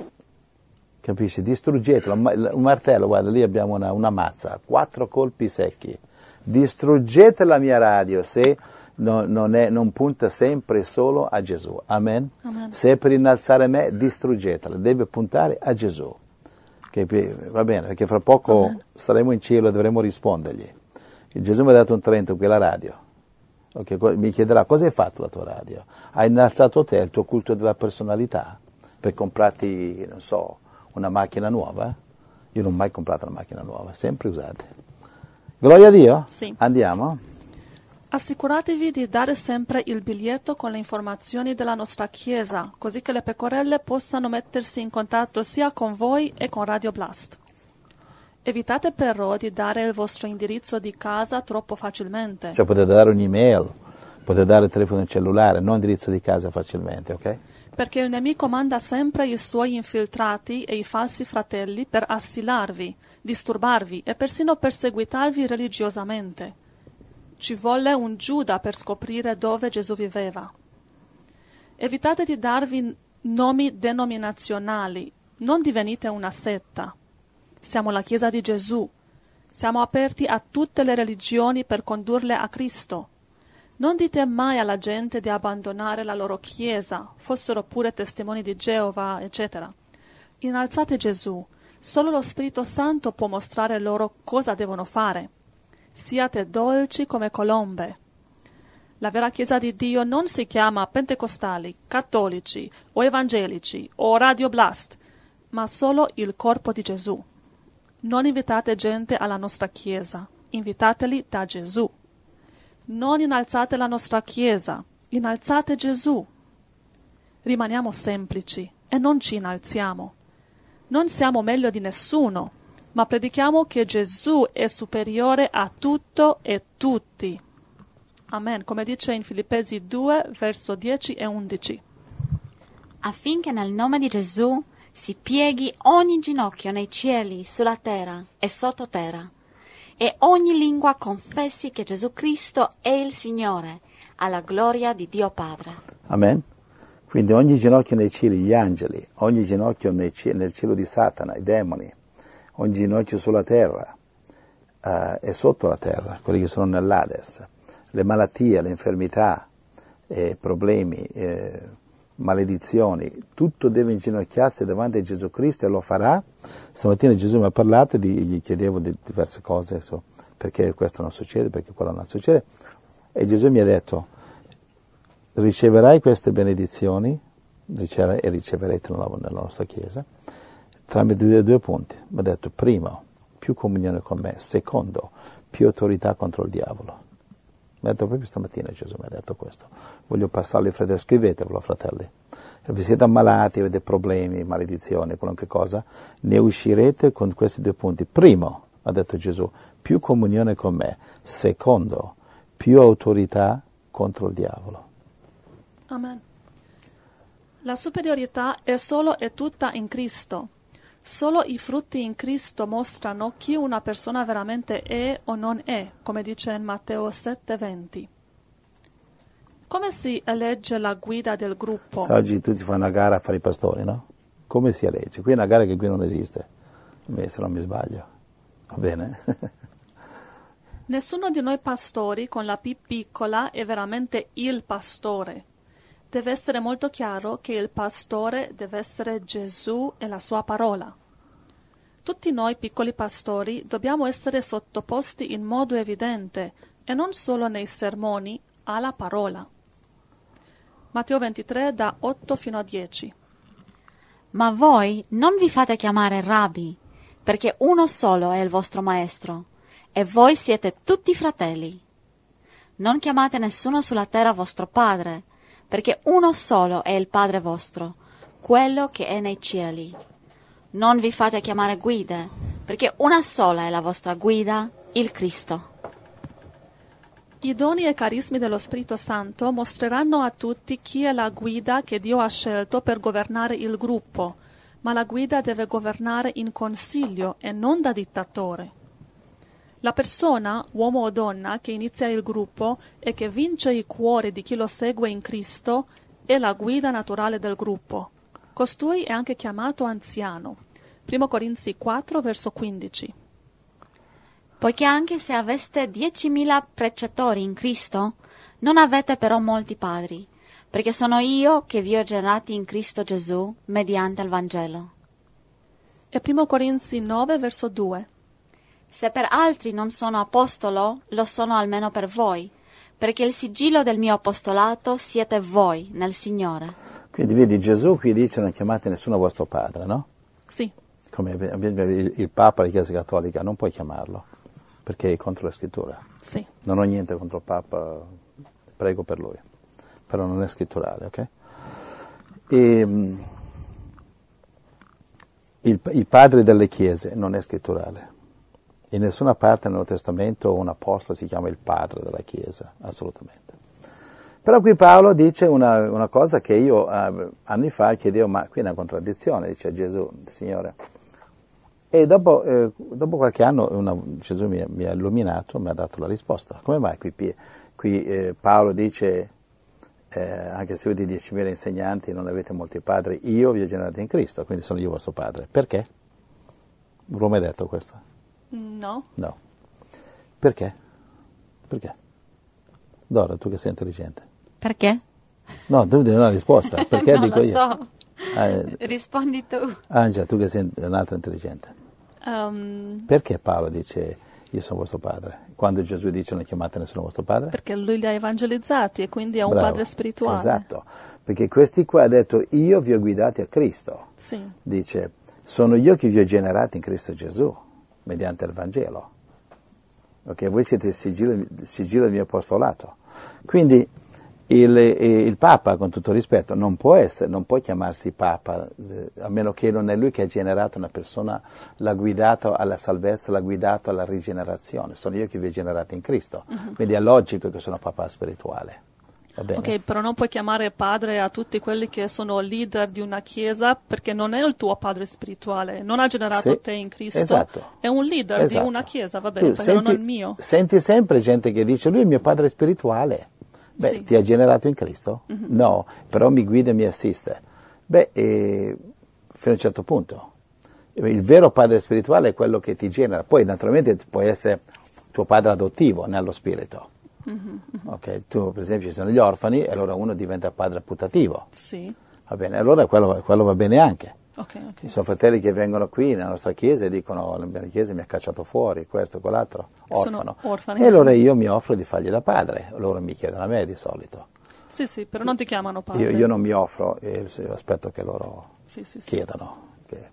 Capisci? Distruggetela. Un martello, guarda, lì abbiamo una, una mazza, quattro colpi secchi. Distruggete la mia radio se No, non, è, non punta sempre solo a Gesù. Amen? Amen. Se è per innalzare me, distruggetela. Deve puntare a Gesù. Che, va bene, perché fra poco Amen. Saremo in cielo e dovremo rispondergli. E Gesù mi ha dato un talento, quella radio. Okay, mi chiederà, cosa hai fatto la tua radio? Hai innalzato te il tuo culto della personalità? per comprarti, non so, una macchina nuova. Io non ho mai comprato una macchina nuova, sempre usate. Gloria a Dio? Sì. Andiamo. Assicuratevi di dare sempre il biglietto con le informazioni della nostra chiesa, così che le pecorelle possano mettersi in contatto sia con voi e con Radio Blast. Evitate però di dare il vostro indirizzo di casa troppo facilmente. Cioè potete dare un'email, potete dare il telefono cellulare, non indirizzo di casa facilmente, ok? Perché il nemico manda sempre i suoi infiltrati e i falsi fratelli per assilarvi, disturbarvi e persino perseguitarvi religiosamente. Ci volle un Giuda per scoprire dove Gesù viveva. Evitate di darvi nomi denominazionali, non divenite una setta. Siamo la Chiesa di Gesù. Siamo aperti a tutte le religioni per condurle a Cristo. Non dite mai alla gente di abbandonare la loro Chiesa, fossero pure testimoni di Geova, eccetera. Innalzate Gesù. Solo lo Spirito Santo può mostrare loro cosa devono fare. Siate dolci come colombe. La vera Chiesa di Dio non si chiama pentecostali, cattolici o evangelici o Radio Blast, ma solo il corpo di Gesù. Non invitate gente alla nostra Chiesa, invitateli da Gesù. Non innalzate la nostra Chiesa, innalzate Gesù. Rimaniamo semplici e non ci innalziamo. Non siamo meglio di nessuno, ma predichiamo che Gesù è superiore a tutto e tutti. Amen, come dice in Filippesi due, verso dieci e undici. Affinché nel nome di Gesù si pieghi ogni ginocchio nei cieli, sulla terra e sottoterra, e ogni lingua confessi che Gesù Cristo è il Signore, alla gloria di Dio Padre. Amen. Quindi ogni ginocchio nei cieli, gli angeli, ogni ginocchio nei cieli, nel cielo di Satana, i demoni, ogni ginocchio sulla terra uh, e sotto la terra, quelli che sono nell'Hades, le malattie, le infermità, eh, problemi, eh, maledizioni, tutto deve inginocchiarsi davanti a Gesù Cristo e lo farà. Stamattina Gesù mi ha parlato, di, gli chiedevo di diverse cose, so, perché questo non succede, perché quello non succede, e Gesù mi ha detto: riceverai queste benedizioni e riceverete nella, nella nostra Chiesa tramite due, due punti. Mi ha detto: primo, più comunione con me; secondo, più autorità contro il diavolo. Mi ha detto proprio stamattina Gesù, mi ha detto questo. Voglio passarlo ai fratelli, scrivetevelo, fratelli. Se vi siete ammalati, avete problemi, maledizioni, qualunque cosa, ne uscirete con questi due punti. Primo, ha detto Gesù, più comunione con me; secondo, più autorità contro il diavolo. Amen. La superiorità è solo e tutta in Cristo. Solo i frutti in Cristo mostrano chi una persona veramente è o non è, come dice in Matteo sette venti. Come si elegge la guida del gruppo? Se oggi tutti fanno una gara a fare i pastori, no? Come si elegge? Qui è una gara che qui non esiste, se non mi sbaglio. Va bene? Nessuno di noi pastori con la P piccola è veramente il pastore. Deve essere molto chiaro che il pastore deve essere Gesù e la sua parola. Tutti noi piccoli pastori dobbiamo essere sottoposti in modo evidente, e non solo nei sermoni, alla parola. Matteo ventitré, da otto fino a dieci. Ma voi non vi fate chiamare rabbi, perché uno solo è il vostro maestro, e voi siete tutti fratelli. Non chiamate nessuno sulla terra vostro padre, perché uno solo è il Padre vostro, quello che è nei cieli. Non vi fate chiamare guide, perché una sola è la vostra guida, il Cristo. I doni e carismi dello Spirito Santo mostreranno a tutti chi è la guida che Dio ha scelto per governare il gruppo, ma la guida deve governare in consiglio e non da dittatore. La persona, uomo o donna, che inizia il gruppo e che vince i cuori di chi lo segue in Cristo è la guida naturale del gruppo. Costui è anche chiamato anziano. Primo Corinzi quattro, verso quindici. Poiché anche se aveste diecimila precettori in Cristo, non avete però molti padri, perché sono io che vi ho generati in Cristo Gesù mediante il Vangelo. E Primo Corinzi nove, verso due. Se per altri non sono apostolo, lo sono almeno per voi, perché il sigillo del mio apostolato siete voi nel Signore. Quindi vedi, Gesù qui dice non chiamate nessuno vostro padre, no? Sì. Come il, il Papa della Chiesa Cattolica, non puoi chiamarlo, perché è contro la scrittura. Sì. Non ho niente contro il Papa, prego per lui, però non è scritturale, ok? E, il, il padre delle chiese non è scritturale. In nessuna parte nel Nuovo Testamento un apostolo si chiama il padre della Chiesa, assolutamente. Però qui Paolo dice una, una cosa che io eh, anni fa chiedevo, ma qui è una contraddizione, dice Gesù, Signore. E dopo, eh, dopo qualche anno una, Gesù mi, mi ha illuminato, mi ha dato la risposta. Come mai qui, qui eh, Paolo dice, eh, anche se avete diecimila insegnanti non avete molti padri, io vi ho generato in Cristo, quindi sono io vostro padre. Perché? Non l'ho mai detto questo? No. No. Perché? Perché? Dora, tu che sei intelligente. Perché? No, tu devi una risposta. Perché non dico lo io? so. Eh, Rispondi tu. Angela, tu che sei un'altra intelligente. Um, Perché Paolo dice io sono vostro padre? Quando Gesù dice non chiamate nessuno vostro padre? perché lui li ha evangelizzati e quindi è un Bravo. padre spirituale. Esatto, perché questi qua ha detto io vi ho guidati a Cristo. Sì. Dice sono io che vi ho generati in Cristo Gesù, mediante il Vangelo. Ok, voi siete il sigillo, il sigillo del mio apostolato. Quindi il, il Papa, con tutto rispetto, non può essere, non può chiamarsi Papa, eh, a meno che non è lui che ha generato una persona, l'ha guidato alla salvezza, l'ha guidato alla rigenerazione. Sono io che vi ho generato in Cristo. Uh-huh. Quindi è logico che sono papà spirituale. Va bene? Ok, però non puoi chiamare padre a tutti quelli che sono leader di una chiesa perché non è il tuo padre spirituale, non ha generato sì, te in Cristo, esatto, è un leader esatto. di una chiesa, va bene, tu perché senti, non è il mio. Senti sempre gente che dice lui è mio padre spirituale. Beh, sì. Ti ha generato in Cristo? Mm-hmm. No, però mi guida e mi assiste. Beh, eh, fino a un certo punto. Il vero padre spirituale è quello che ti genera. Poi naturalmente può essere tuo padre adottivo nello spirito. Mm-hmm. Okay? Tu per esempio ci sono gli orfani e allora uno diventa padre putativo. Sì. Va bene, allora quello, quello va bene anche. Okay, okay. Ci sono fratelli che vengono qui nella nostra chiesa e dicono la mia chiesa mi ha cacciato fuori, questo, quell'altro, orfano. Orfani. E allora io mi offro di fargli da padre, loro mi chiedono a me di solito. Sì, sì, però non ti chiamano padre. Io, io non mi offro, e aspetto che loro sì, sì, sì. chiedano. Okay.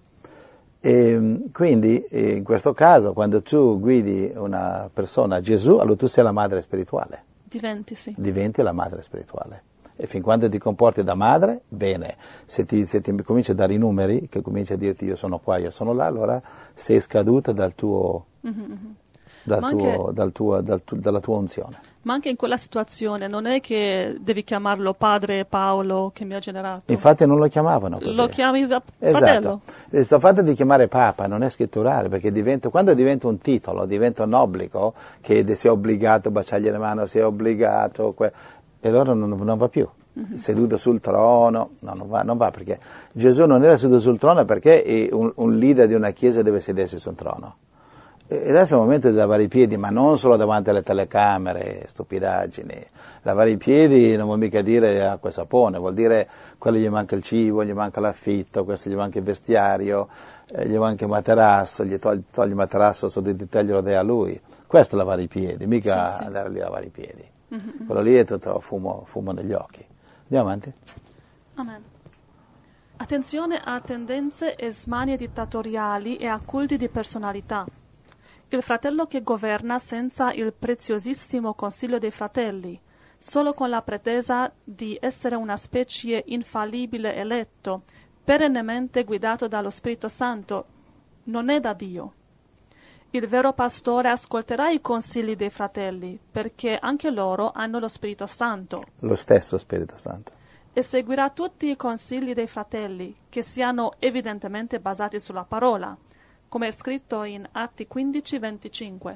E, quindi in questo caso quando tu guidi una persona a Gesù, allora tu sei la madre spirituale. Diventi, sì. Diventi la madre spirituale. E fin quando ti comporti da madre, bene. Se ti, se ti cominci a dare i numeri, che cominci a dirti io sono qua, io sono là, allora sei scaduta dal tuo, mm-hmm. dal tuo, anche, dal tuo, dal tu, dalla tua unzione. Ma anche in quella situazione non è che devi chiamarlo padre Paolo che mi ha generato. Infatti non lo chiamavano così. Lo chiami fratello. Esatto. Questo fatto di chiamare Papa non è scritturale, perché diventa, quando diventa un titolo, diventa un obbligo, che sei obbligato a baciargli le mani, sei obbligato... Que- E allora non, non va più, mm-hmm. seduto sul trono, no, non va, non va perché Gesù non era seduto sul trono perché un, un leader di una chiesa deve sedersi sul trono. E adesso è il momento di lavare i piedi, ma non solo davanti alle telecamere, stupidaggini. Lavare i piedi non vuol mica dire acqua e sapone, vuol dire quello gli manca il cibo, gli manca l'affitto, questo gli manca il vestiario, eh, gli manca il materasso, gli togli, togli il materasso sotto di te, glielo dai a lui. Questo è lavare i piedi, mica sì, sì. andare lì a lavare i piedi. Mm-hmm. Quello lì è tutto fumo, fumo negli occhi. Andiamo avanti. Amen. Attenzione a tendenze e smanie dittatoriali e a culti di personalità. Il fratello che governa senza il preziosissimo consiglio dei fratelli, solo con la pretesa di essere una specie infallibile eletto, perennemente guidato dallo Spirito Santo, non è da Dio. Il vero pastore ascolterà i consigli dei fratelli, perché anche loro hanno lo Spirito Santo. Lo stesso Spirito Santo. E seguirà tutti i consigli dei fratelli, che siano evidentemente basati sulla parola, come è scritto in Atti quindici venticinque.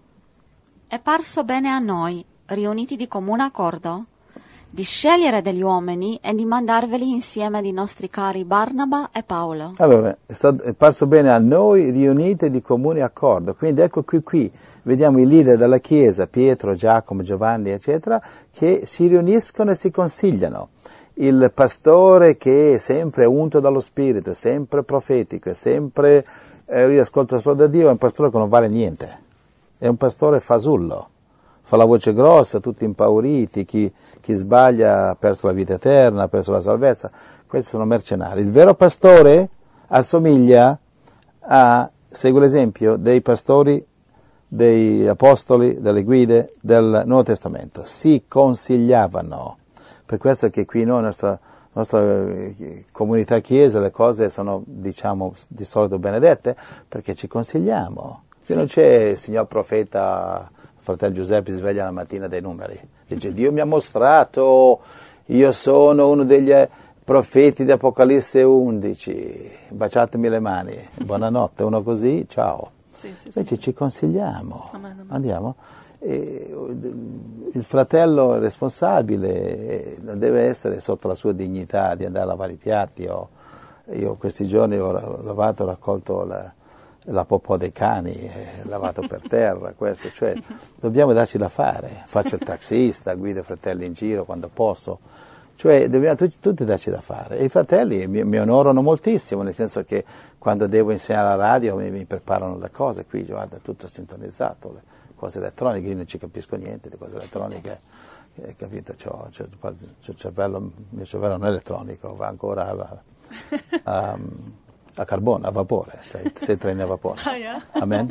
È parso bene a noi, riuniti di comune accordo, di scegliere degli uomini e di mandarveli insieme ai nostri cari Barnaba e Paolo. Allora, è, stato, è parso bene a noi riuniti di comune accordo. Quindi ecco qui, qui vediamo i leader della Chiesa, Pietro, Giacomo, Giovanni, eccetera, che si riuniscono e si consigliano. Il pastore che è sempre unto dallo Spirito, è sempre profetico, è sempre eh, ascolta solo da Dio, è un pastore che non vale niente. È un pastore fasullo. fa la voce grossa, tutti impauriti, chi, chi sbaglia ha perso la vita eterna, ha perso la salvezza. Questi sono mercenari. Il vero pastore assomiglia a, segue l'esempio, dei pastori, dei apostoli, delle guide del Nuovo Testamento. Si consigliavano. Per questo che qui noi, nostra, nostra eh, comunità chiesa, le cose sono, diciamo, di solito benedette, perché ci consigliamo. Qui sì. Non c'è il signor profeta, fratello Giuseppe si sveglia la mattina dei numeri. Dice, Dio mi ha mostrato, io sono uno degli profeti di Apocalisse undici, baciatemi le mani, buonanotte, uno così, ciao. Sì, sì, Invece sì. ci consigliamo, amen, amen. Andiamo. E il fratello responsabile non deve essere sotto la sua dignità di andare a lavare i piatti. O, io questi giorni ho lavato, ho raccolto la, la popò dei cani, lavato per terra, questo, cioè dobbiamo darci da fare. Faccio il taxista, guido i fratelli in giro quando posso, cioè dobbiamo tutti, tutti darci da fare. E i fratelli mi, mi onorano moltissimo, nel senso che quando devo insegnare alla radio mi, mi preparano le cose, qui guarda, tutto sintonizzato, le cose elettroniche, io non ci capisco niente di cose elettroniche, eh, capito, c'ho, c'ho, c'ho cervello, il mio cervello non è elettronico, va ancora a, a, a carbone, a vapore, sei, sei treni a vapore. Ah, yeah. Amen.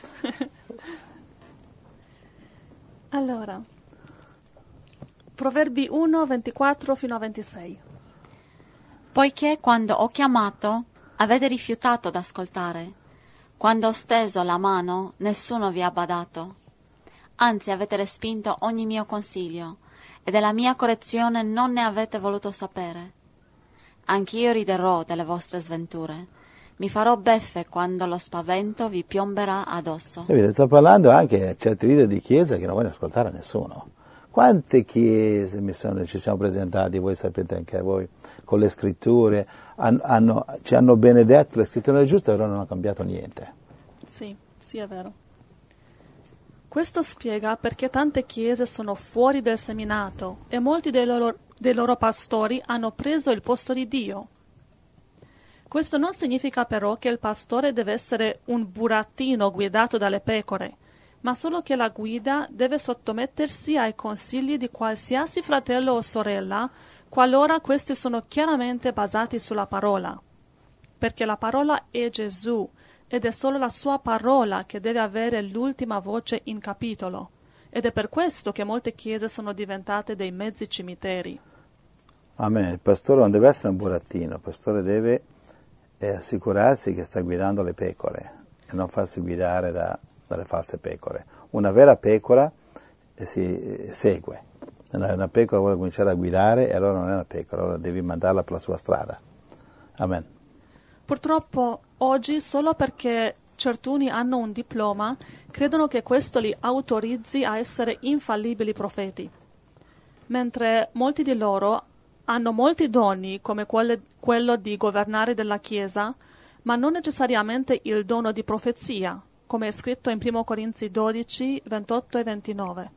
Allora, Proverbi uno, ventiquattro fino a ventisei. Poiché quando ho chiamato avete rifiutato d'ascoltare, quando ho steso la mano nessuno vi ha badato, anzi avete respinto ogni mio consiglio e della mia correzione non ne avete voluto sapere. Anch'io riderò delle vostre sventure, mi farò beffe quando lo spavento vi piomberà addosso. Capite, sto parlando anche a certi leader di chiesa che non vogliono ascoltare nessuno. Quante chiese mi sono, ci siamo presentati, voi sapete anche voi, con le scritture, hanno, hanno, ci hanno benedetto le scritture giuste e loro non hanno cambiato niente. Sì, sì, è vero. Questo spiega perché tante chiese sono fuori del seminato e molti dei loro, dei loro pastori hanno preso il posto di Dio. Questo non significa però che il pastore deve essere un burattino guidato dalle pecore, ma solo che la guida deve sottomettersi ai consigli di qualsiasi fratello o sorella, qualora questi sono chiaramente basati sulla parola. Perché la parola è Gesù, ed è solo la sua parola che deve avere l'ultima voce in capitolo. Ed è per questo che molte chiese sono diventate dei mezzi cimiteri. Amen. Il pastore non deve essere un burattino, il pastore deve eh, assicurarsi che sta guidando le pecore e non farsi guidare da dalle false pecore. Una vera pecora eh, si eh, segue. Una, una pecora vuole cominciare a guidare e allora non è una pecora, allora devi mandarla per la sua strada. Amen. Purtroppo oggi, solo perché certuni hanno un diploma, credono che questo li autorizzi a essere infallibili profeti, mentre molti di loro hanno molti doni come quelle, quello di governare della Chiesa, ma non necessariamente il dono di profezia, come è scritto in primo Corinzi dodici, ventotto e ventinove.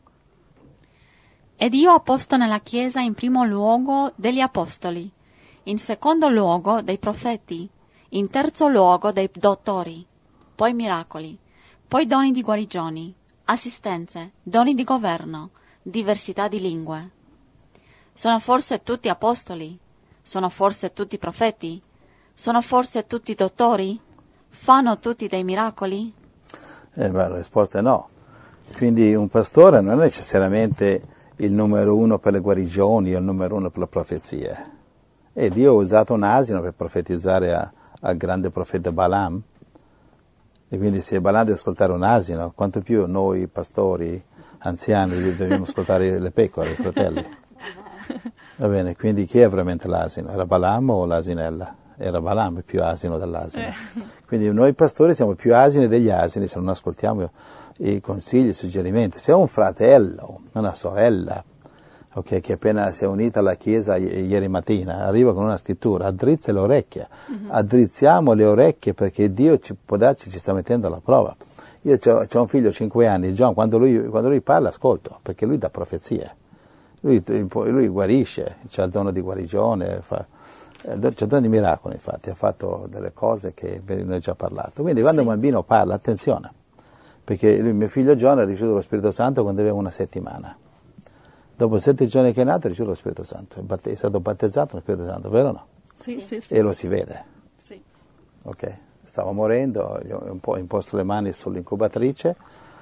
Ed io ho posto nella Chiesa in primo luogo degli apostoli, in secondo luogo dei profeti, in terzo luogo dei dottori, poi miracoli, poi doni di guarigioni, assistenze, doni di governo, diversità di lingue. Sono forse tutti apostoli? Sono forse tutti profeti? Sono forse tutti dottori? Fanno tutti dei miracoli? Eh, beh, la risposta è no. Quindi un pastore non è necessariamente il numero uno per le guarigioni o il numero uno per le profezie. E Dio ha usato un asino per profetizzare a, al grande profeta Balaam. E quindi se Balaam deve ascoltare un asino, quanto più noi pastori anziani dobbiamo ascoltare le pecore, i fratelli. Va bene, quindi chi è veramente l'asino? Era Balaam o l'asinella? Era Balaam più asino dell'asino. Eh. Quindi noi pastori siamo più asini degli asini se non ascoltiamo i consigli, i suggerimenti. Se un fratello, una sorella, okay, che appena si è unita alla chiesa i- ieri mattina, arriva con una scrittura, addrizza le orecchie. Mm-hmm. Addrizziamo le orecchie perché Dio ci, può darci ci sta mettendo alla prova. Io ho un figlio cinque anni, John, quando lui, quando lui parla ascolto, perché lui dà profezie. Lui, lui guarisce, c'ha il dono di guarigione, fa... C'è dono di miracoli, infatti, ha fatto delle cose che ne ho già parlato. Quindi quando sì. un bambino parla, attenzione, perché lui, mio figlio John ha ricevuto lo Spirito Santo quando aveva una settimana. Dopo sette giorni che è nato ha ricevuto lo Spirito Santo, è, batte- è stato battezzato lo Spirito Santo, vero o no? Sì, sì, sì. E lo si vede. Sì. Ok, stava morendo, gli ho un po' imposto le mani sull'incubatrice,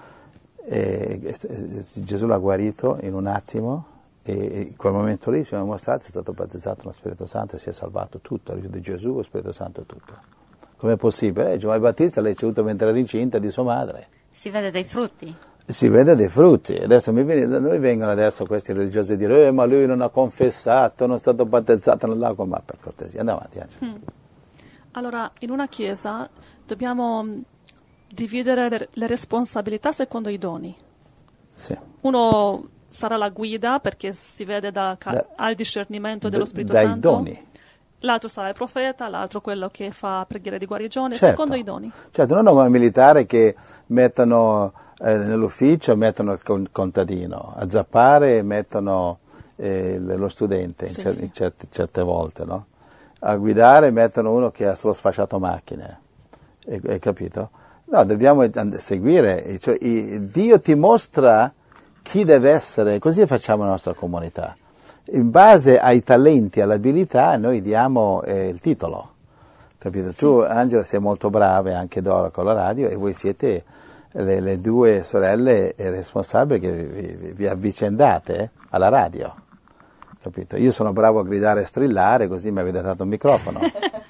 e, e, e Gesù l'ha guarito in un attimo, e, e in quel momento lì ci siamo mostrati, è stato battezzato lo Spirito Santo e si è salvato tutto, ha ricevuto Gesù, lo Spirito Santo tutto. Com'è possibile? Eh, Giovanni Battista l'ha ricevuto mentre era incinta di sua madre. Si vede dei frutti. Si vede dei frutti. Adesso mi viene, noi vengono adesso questi religiosi a dire eh, ma lui non ha confessato, non è stato battezzato nell'acqua, ma per cortesia, andiamo avanti. Mm. Allora, in una chiesa dobbiamo dividere le, le responsabilità secondo i doni. Sì. Uno sarà la guida perché si vede da, Da, al discernimento dello Spirito dai Santo. doni. L'altro sarà il profeta, l'altro quello che fa preghiere di guarigione, Certo. secondo i doni. Certo, non come militari che mettono eh, nell'ufficio, mettono il con- contadino, a zappare mettono eh, lo studente in, Sì, cer- sì. in certe, certe volte, no? A guidare mettono uno che ha solo sfasciato macchine, hai, hai capito? No, dobbiamo and- seguire, cioè, i- Dio ti mostra chi deve essere, così facciamo la nostra comunità. In base ai talenti, all'abilità, noi diamo eh, il titolo, capito? Sì. Tu, Angela, sei molto brava, e anche Dora con la radio, e voi siete le, le due sorelle responsabili che vi, vi, vi avvicendate eh, alla radio, capito? Io sono bravo a gridare e strillare, così mi avete dato un microfono,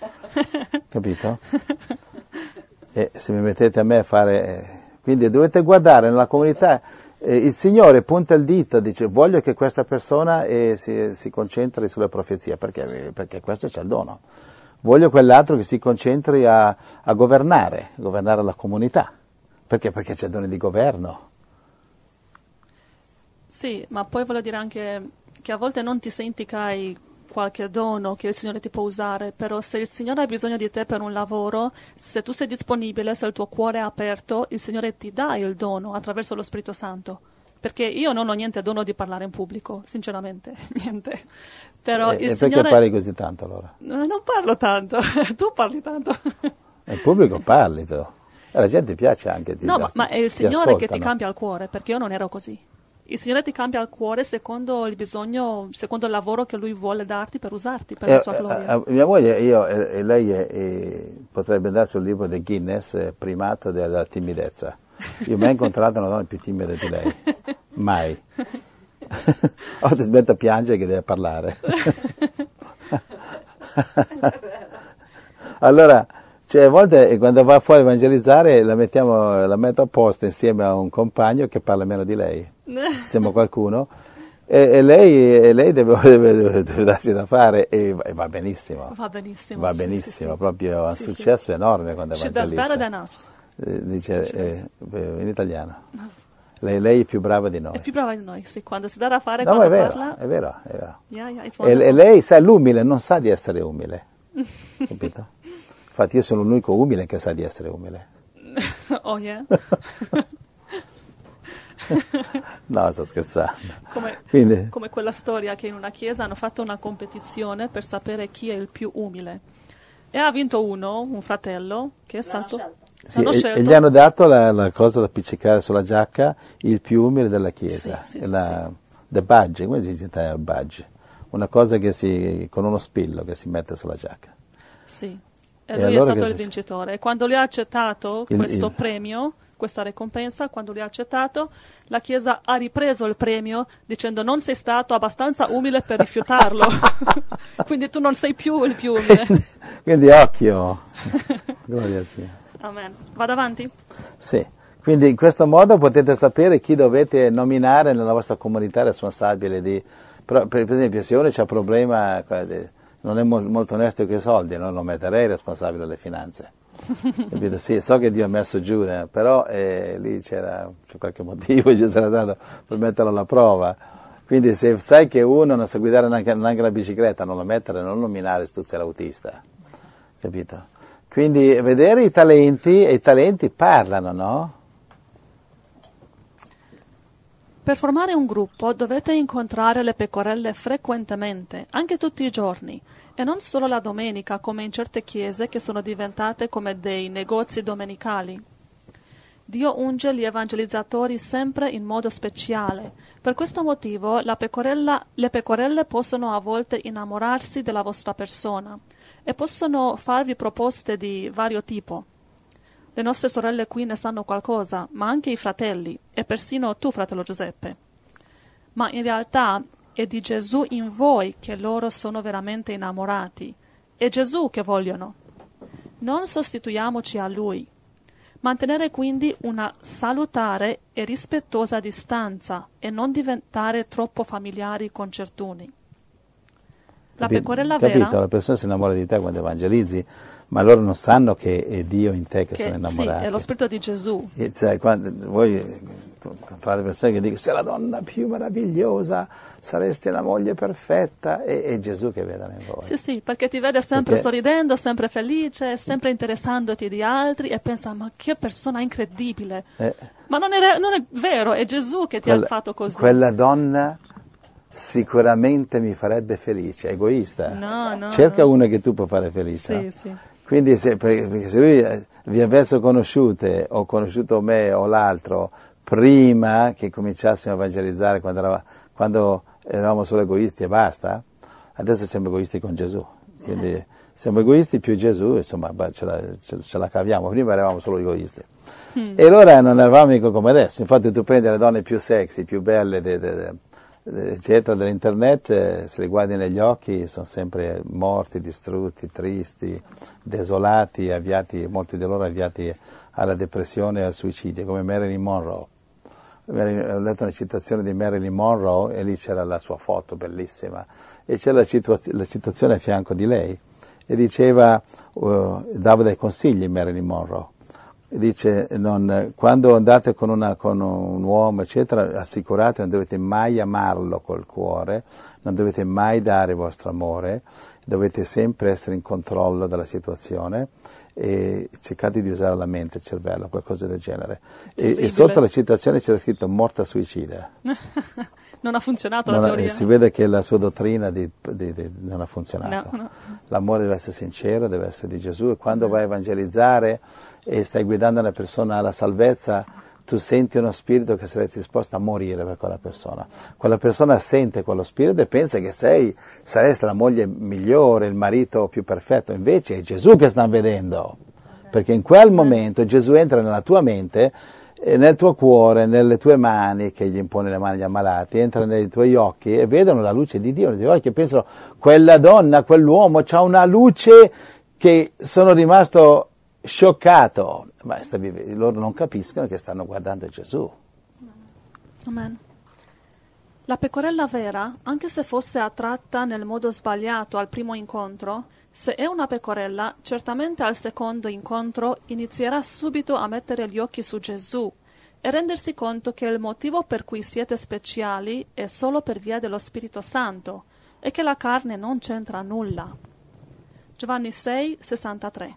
capito? E se mi mettete a me a fare... Eh, quindi dovete guardare nella comunità... Eh, il Signore punta il dito, dice voglio che questa persona eh, si, si concentri sulle profezie, perché, perché questo c'è il dono. Voglio quell'altro che si concentri a, a governare, governare la comunità. Perché? Perché c'è il dono di governo. Sì, ma poi voglio dire anche che a volte non ti senti che hai qualche dono che il Signore ti può usare, però se il Signore ha bisogno di te per un lavoro, se tu sei disponibile, se il tuo cuore è aperto, il Signore ti dà il dono attraverso lo Spirito Santo. Perché io non ho niente dono di parlare in pubblico, sinceramente, niente. Però E, il e Signore... perché parli così tanto allora? No, non parlo tanto, tu parli tanto. Il pubblico parli tu. E la gente piace anche di No, ma, ma è il ti Signore che ti ascoltano. cambia il cuore, perché io non ero così. Il Signore ti cambia il cuore secondo il bisogno, secondo il lavoro che Lui vuole darti per usarti, per Eh, la sua gloria. eh, mia moglie, io e e lei è, è, potrebbe andare sul libro del Guinness, eh, primato della timidezza. Io mai incontrato una donna più timida di lei, mai. Ho smetto a piangere che deve parlare. Allora, cioè, a volte quando va fuori a evangelizzare la, mettiamo, la metto a posto insieme a un compagno che parla meno di lei, insieme a qualcuno, e, e lei, e lei deve, deve, deve darsi da fare e, e va benissimo. Va benissimo. Va sì, benissimo, sì, sì. proprio ha un Sì, successo sì. enorme quando She does evangelizza. better than us. Eh, dice eh, in italiano. Lei, lei è più brava di noi. È più brava di noi, sì. Quando si dà da fare, No, ma quando è vero, parla... è vero, è vero. Yeah, yeah, it's E, e wonderful. lei, sai, l'umile non sa di essere umile, capito? Infatti io sono l'unico umile che sa di essere umile. Oh, yeah? No, sto scherzando. Come, Quindi, come quella storia che in una chiesa hanno fatto una competizione per sapere chi è il più umile. E ha vinto uno, un fratello, che è L'hanno stato... scelto. sì, L'hanno e, scelto. e gli hanno dato la, la cosa da appiccicare sulla giacca, il più umile della chiesa. Sì, sì, È sì, la, the badge, come si dice in italiano, badge? Una cosa che si, con uno spillo che si mette sulla giacca. Sì. E, E lui allora è stato che il si- vincitore. E quando lui ha accettato Il- questo il- premio, questa ricompensa, quando lui ha accettato, la Chiesa ha ripreso il premio dicendo non sei stato abbastanza umile per rifiutarlo. Quindi tu non sei più il più umile. Quindi occhio. Gloria al Signore. Amen. Vado avanti? Sì, quindi in questo modo potete sapere chi dovete nominare nella vostra comunità responsabile di... però, per, per esempio, se uno ha problema, eh, non è mo- molto onesto con i soldi, non lo metterei responsabile delle finanze. Capito? Sì, so che Dio ha messo giù, eh, però eh, lì c'era, c'è qualche motivo, ci sarà dato per metterlo alla prova. Quindi se sai che uno non sa guidare neanche, neanche la bicicletta, non lo mettere, non nominare se tu sei l'autista. Capito? Quindi vedere i talenti, e i talenti parlano, no? Per formare un gruppo dovete incontrare le pecorelle frequentemente, anche tutti i giorni, e non solo la domenica come in certe chiese che sono diventate come dei negozi domenicali. Dio unge gli evangelizzatori sempre in modo speciale. Per questo motivo la pecorella, le pecorelle possono a volte innamorarsi della vostra persona e possono farvi proposte di vario tipo. Le nostre sorelle qui ne sanno qualcosa, ma anche i fratelli, e persino tu, fratello Giuseppe. Ma in realtà è di Gesù in voi che loro sono veramente innamorati. È Gesù che vogliono. Non sostituiamoci a Lui. Mantenere quindi una salutare e rispettosa distanza e non diventare troppo familiari con certuni. La pecorella Capito? vera... La persona si innamora di te quando evangelizzi, ma loro non sanno che è Dio in te che, che sono innamorati. Sì, è lo Spirito di Gesù. E, cioè, quando, voi trovate persone che dicono sei la donna più meravigliosa, saresti una moglie perfetta, e è Gesù che vede in voi. Sì, sì, perché ti vede sempre Perché... sorridendo, sempre felice, sempre interessandoti di altri e pensa, ma che persona incredibile. Eh, ma non è, non è vero, è Gesù che ti quella, ha fatto così. Quella donna sicuramente mi farebbe felice, egoista. No, no, Cerca no. uno che tu puoi fare felice. Sì, sì. Quindi se, perché se lui vi avesse conosciute o conosciuto me o l'altro prima che cominciassimo a evangelizzare quando, eravamo, quando eravamo solo egoisti e basta, adesso siamo egoisti con Gesù. Quindi siamo egoisti più Gesù, insomma ce la, ce, ce la caviamo. Prima eravamo solo egoisti. Mm. E allora non eravamo mica come adesso. Infatti tu prendi le donne più sexy, più belle de, de, de, eccetera, dell'internet, eh, se li guardi negli occhi sono sempre morti, distrutti, tristi, desolati, avviati, molti di loro avviati alla depressione e al suicidio, come Marilyn Monroe. Ho letto una citazione di Marilyn Monroe e lì c'era la sua foto bellissima e c'era la, situa- la citazione a fianco di lei e diceva, uh, dava dei consigli Marilyn Monroe. Dice, non, quando andate con, una, con un uomo, eccetera, assicurate, non dovete mai amarlo col cuore, non dovete mai dare il vostro amore, dovete sempre essere in controllo della situazione e cercate di usare la mente, il cervello, qualcosa del genere. E, e sotto la citazione c'era scritto morta suicida. Non ha funzionato non la ha, teoria. Si vede che la sua dottrina di, di, di, non ha funzionato. No, no. L'amore deve essere sincero, deve essere di Gesù e quando vai a evangelizzare e stai guidando una persona alla salvezza, tu senti uno spirito che saresti disposto a morire per quella persona. Quella persona sente quello spirito e pensa che sei, saresti la moglie migliore, il marito più perfetto. Invece è Gesù che stanno vedendo, perché in quel momento Gesù entra nella tua mente, nel tuo cuore, nelle tue mani, che gli impone le mani agli ammalati, entra nei tuoi occhi e vedono la luce di Dio nei tuoi occhi e pensano, quella donna, quell'uomo c'ha una luce che sono rimasto scioccato, ma loro non capiscono che stanno guardando Gesù. Amen. La pecorella vera, anche se fosse attratta nel modo sbagliato al primo incontro, se è una pecorella, certamente al secondo incontro inizierà subito a mettere gli occhi su Gesù e rendersi conto che il motivo per cui siete speciali è solo per via dello Spirito Santo e che la carne non c'entra nulla. Giovanni sei, sessantatré.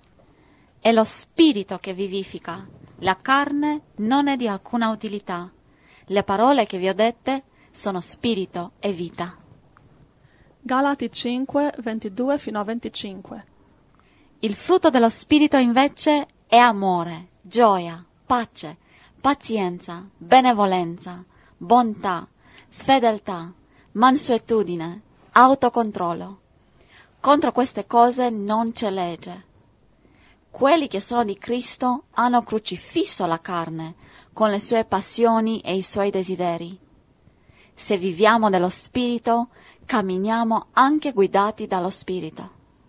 È lo Spirito che vivifica, la carne non è di alcuna utilità. Le parole che vi ho dette sono spirito e vita. Galati cinque, ventidue fino a venticinque. Il frutto dello Spirito invece è amore, gioia, pace, pazienza, benevolenza, bontà, fedeltà, mansuetudine, autocontrollo. Contro queste cose non c'è legge. Quelli che sono di Cristo hanno crocifisso la carne con le sue passioni e i suoi desideri. Se viviamo dello Spirito, camminiamo anche guidati dallo Spirito.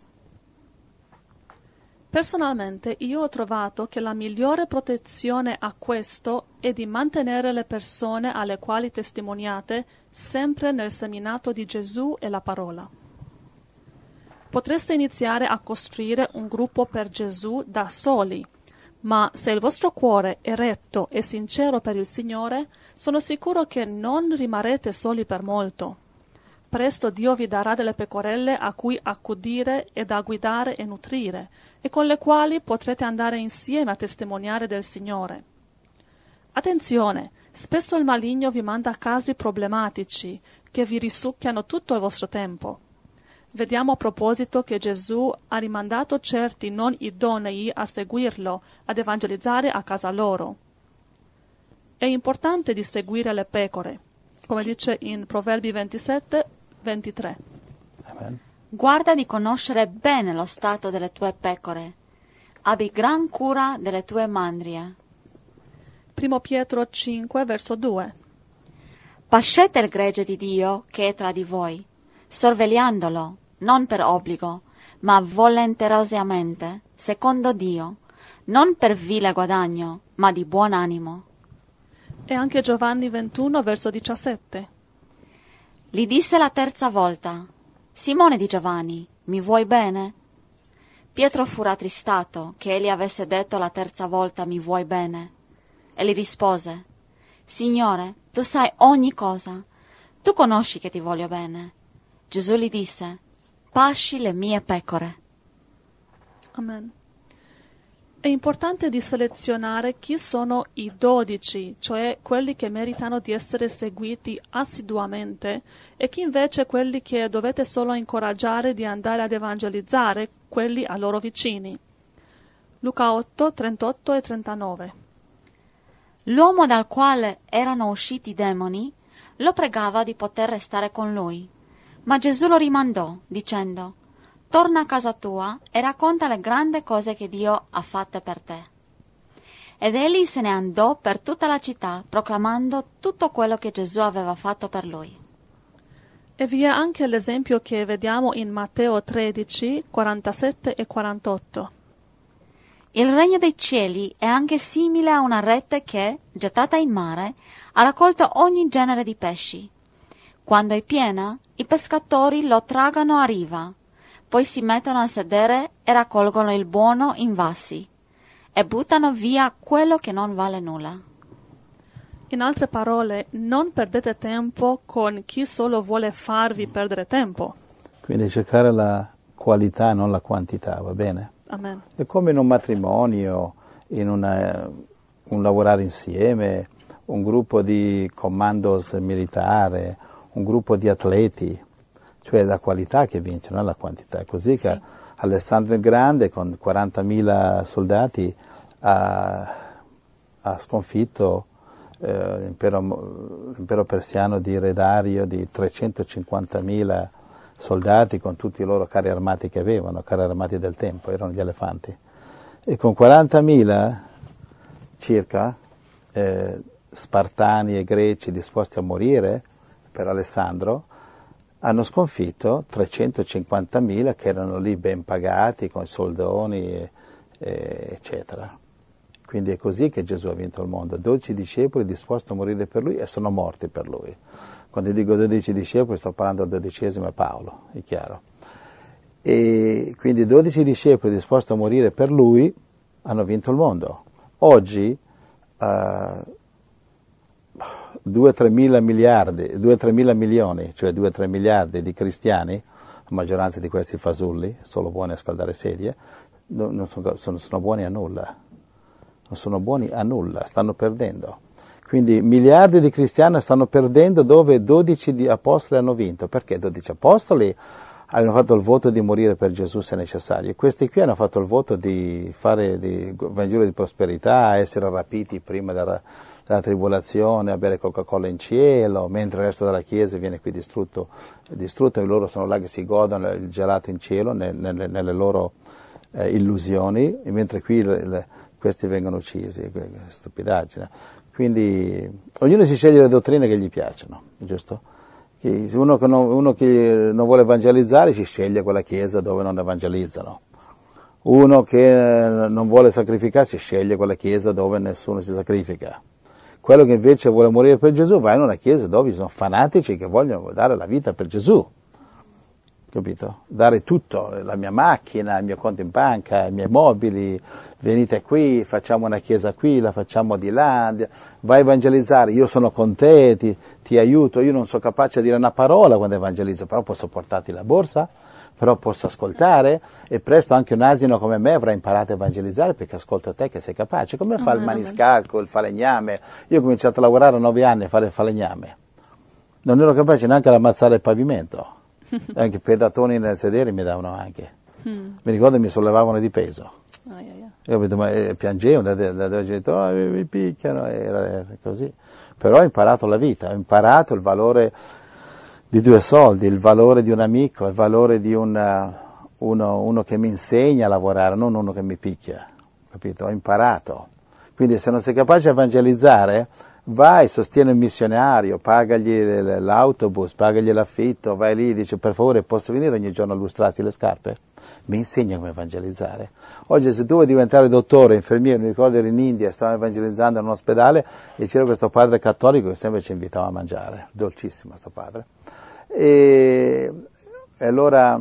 Personalmente io ho trovato che la migliore protezione a questo è di mantenere le persone alle quali testimoniate sempre nel seminato di Gesù e la parola. Potreste iniziare a costruire un gruppo per Gesù da soli, ma se il vostro cuore è retto e sincero per il Signore, sono sicuro che non rimarrete soli per molto. Presto Dio vi darà delle pecorelle a cui accudire e da guidare e nutrire, e con le quali potrete andare insieme a testimoniare del Signore. Attenzione, spesso il maligno vi manda casi problematici che vi risucchiano tutto il vostro tempo. Vediamo a proposito che Gesù ha rimandato certi non idonei a seguirlo, ad evangelizzare a casa loro. È importante di seguire le pecore, come dice in Proverbi ventisette ventitré. Amen. Guarda di conoscere bene lo stato delle tue pecore. Abbi gran cura delle tue mandrie. Primo Pietro cinque, verso due. Pascete il gregge di Dio che è tra di voi, sorvegliandolo, non per obbligo, ma volenterosamente, secondo Dio, non per vile guadagno, ma di buon animo. E anche Giovanni ventuno, verso diciassette. Gli disse la terza volta: Simone di Giovanni, mi vuoi bene? Pietro fu rattristato che egli avesse detto la terza volta mi vuoi bene, e gli rispose: Signore, tu sai ogni cosa, tu conosci che ti voglio bene. Gesù gli disse: pasci le mie pecore. Amen. È importante di selezionare chi sono i dodici, cioè quelli che meritano di essere seguiti assiduamente, e chi invece quelli che dovete solo incoraggiare di andare ad evangelizzare, quelli a loro vicini. Luca otto, trentotto e trentanove. L'uomo dal quale erano usciti i demoni lo pregava di poter restare con lui, ma Gesù lo rimandò, dicendo: torna a casa tua e racconta le grandi cose che Dio ha fatte per te. Ed egli se ne andò per tutta la città, proclamando tutto quello che Gesù aveva fatto per lui. E vi è anche l'esempio che vediamo in Matteo tredici, quarantasette e quarantotto. Il regno dei cieli è anche simile a una rete che, gettata in mare, ha raccolto ogni genere di pesci. Quando è piena, i pescatori lo traggono a riva, poi si mettono a sedere e raccolgono il buono in vassi e buttano via quello che non vale nulla. In altre parole, non perdete tempo con chi solo vuole farvi perdere tempo. Quindi cercare la qualità, non la quantità, va bene? Amen. È come in un matrimonio, in una, un lavorare insieme, un gruppo di commandos militare, un gruppo di atleti, cioè la qualità che vince, non la quantità. È così sì. che Alessandro il Grande con quarantamila soldati ha, ha sconfitto eh, l'impero, l'impero persiano di Re Dario di trecentocinquantamila soldati con tutti i loro carri armati che avevano, carri armati del tempo, erano gli elefanti. E con quarantamila circa eh, spartani e greci disposti a morire per Alessandro, hanno sconfitto trecentocinquantamila che erano lì ben pagati, con soldoni, e, e, eccetera. Quindi è così che Gesù ha vinto il mondo. dodici discepoli disposti a morire per lui e sono morti per lui. Quando dico dodici discepoli sto parlando del dodicesimo è Paolo, è chiaro. E quindi dodici discepoli disposti a morire per lui hanno vinto il mondo. Oggi uh, due tre mila miliardi, due tre mila milioni, cioè due tre miliardi di cristiani, la maggioranza di questi fasulli, solo buoni a scaldare sedie, non sono, sono, sono buoni a nulla, non sono buoni a nulla, stanno perdendo. Quindi miliardi di cristiani stanno perdendo dove dodici di apostoli hanno vinto. Perché dodici apostoli hanno fatto il voto di morire per Gesù se necessario. E questi qui hanno fatto il voto di fare il Vangelo di prosperità, essere rapiti prima della, della tribolazione, a bere Coca-Cola in cielo, mentre il resto della Chiesa viene qui distrutto, distrutto e loro sono là che si godono il gelato in cielo nelle, nelle loro eh, illusioni, e mentre qui le, le, questi vengono uccisi. Stupidaggine. Quindi ognuno si sceglie le dottrine che gli piacciono, giusto? Uno che, non, uno che non vuole evangelizzare si sceglie quella chiesa dove non evangelizzano. Uno che non vuole sacrificarsi sceglie quella chiesa dove nessuno si sacrifica. Quello che invece vuole morire per Gesù va in una chiesa dove ci sono fanatici che vogliono dare la vita per Gesù. Capito? Dare tutto, la mia macchina, il mio conto in banca, i miei mobili, venite qui, facciamo una chiesa qui, la facciamo di là, vai a evangelizzare, io sono con te, ti, ti aiuto, io non sono capace di dire una parola quando evangelizzo, però posso portarti la borsa, però posso ascoltare, e presto anche un asino come me avrà imparato a evangelizzare perché ascolto te che sei capace. Come fa il maniscalco, il falegname? Io ho cominciato a lavorare a nove anni a fare il falegname, non ero capace neanche ad ammazzare il pavimento. Anche pedatoni nel sedere mi davano anche. Mm. Mi ricordo che mi sollevavano di peso. Ah, yeah, yeah. Io capito, ma eh, piangevo, da, da, da, da genitori, oh, mi picchiano, era, era così. Però ho imparato la vita, ho imparato il valore di due soldi, il valore di un amico, il valore di un, uno, uno che mi insegna a lavorare, non uno che mi picchia, capito? Ho imparato. Quindi se non sei capace di evangelizzare, vai, sostieni un missionario, pagagli l'autobus, pagagli l'affitto, vai lì, dici per favore posso venire ogni giorno a lustrarti le scarpe? Mi insegna come evangelizzare. Oggi se tu vuoi diventare dottore, infermiere, mi ricordo ero in India, stavo evangelizzando in un ospedale e c'era questo padre cattolico che sempre ci invitava a mangiare, dolcissimo sto padre. E, e allora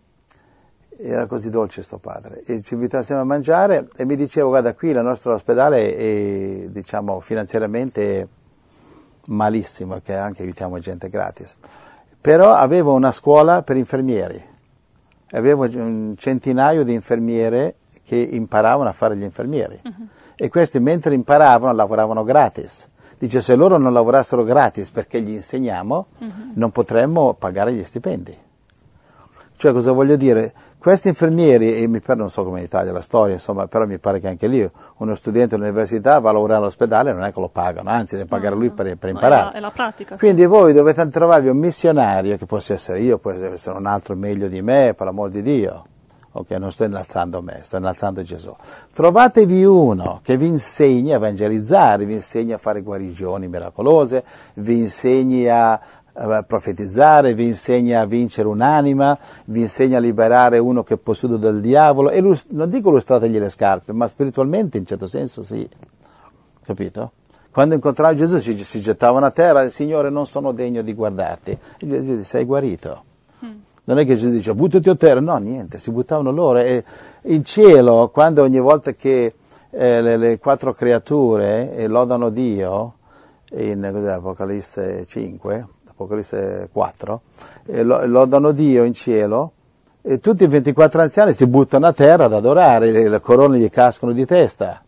era così dolce sto padre, e ci invitava sempre a mangiare e mi diceva guarda qui il nostro ospedale è diciamo finanziariamente malissimo, che anche aiutiamo gente gratis, però avevo una scuola per infermieri, avevo un centinaio di infermiere che imparavano a fare gli infermieri uh-huh. e questi mentre imparavano lavoravano gratis. Dice se loro non lavorassero gratis perché gli insegniamo uh-huh. non potremmo pagare gli stipendi. Cioè cosa voglio dire? Questi infermieri, e mi pare non so come in Italia la storia, insomma, però mi pare che anche lì uno studente all'università va a lavorare all'ospedale e non è che lo pagano, anzi deve pagare no, lui per, per imparare. No, è, la, è la pratica. Quindi sì. voi dovete trovarvi un missionario, che può essere io, può essere un altro meglio di me, per l'amor di Dio. Ok, non sto innalzando me, sto innalzando Gesù. Trovatevi uno che vi insegni a evangelizzare, vi insegni a fare guarigioni miracolose, vi insegni a a profetizzare, vi insegna a vincere un'anima, vi insegna a liberare uno che è posseduto dal diavolo, e non dico lustrategli le scarpe, ma spiritualmente in certo senso sì, capito? Quando incontrava Gesù si, si gettavano a terra, Signore non sono degno di guardarti, e Gesù dice sei guarito. Mm. Non è che Gesù dice buttati a terra, no niente, si buttavano loro, e in cielo quando ogni volta che eh, le, le quattro creature eh, lodano Dio, in cos'è, Apocalisse cinque, Apocalisse quattro, e lodano Dio in cielo e tutti i ventiquattro anziani si buttano a terra ad adorare, le, le corone gli cascano di testa.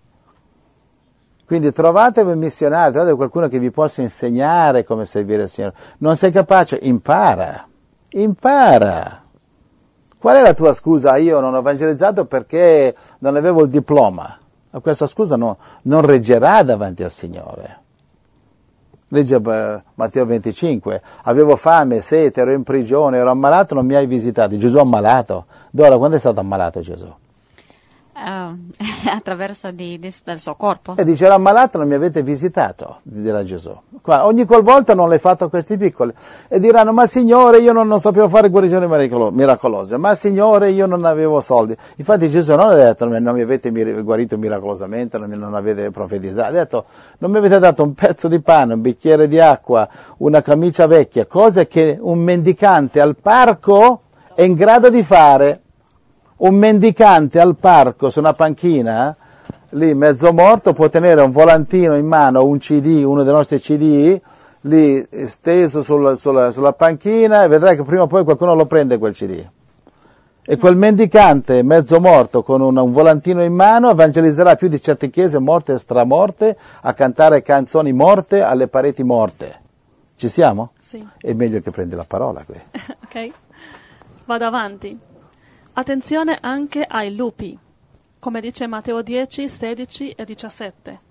Quindi trovatevi un missionario, trovate qualcuno che vi possa insegnare come servire il Signore. Non sei capace? Impara, impara. Qual è la tua scusa? Io non ho evangelizzato perché non avevo il diploma. Questa scusa no, non reggerà davanti al Signore. Legge Matteo venticinque, avevo fame, sete, ero in prigione, ero ammalato, non mi hai visitato. Gesù è ammalato. Dora, quando è stato ammalato Gesù? Uh, attraverso di, di, del suo corpo. E dice, ero ammalato, non mi avete visitato, dirà Gesù. Qua, ogni qualvolta non l'hai fatto a questi piccoli. E diranno, ma Signore, io non, non sapevo fare guarigioni miracolose, ma Signore, io non avevo soldi. Infatti Gesù non ha detto, non mi avete guarito miracolosamente, non, mi, non avete profetizzato. Ha detto, non mi avete dato un pezzo di pane, un bicchiere di acqua, una camicia vecchia, cose che un mendicante al parco è in grado di fare. Un mendicante al parco su una panchina, lì mezzo morto, può tenere un volantino in mano, un C D, uno dei nostri C D, lì steso sul, sulla, sulla panchina, e vedrai che prima o poi qualcuno lo prende quel C D. E quel mendicante mezzo morto con un, un volantino in mano evangelizzerà più di certe chiese morte e stramorte a cantare canzoni morte alle pareti morte. Ci siamo? Sì. È meglio che prendi la parola qui. Ok, vado avanti. Attenzione anche ai lupi, come dice Matteo dieci, sedici e diciassette.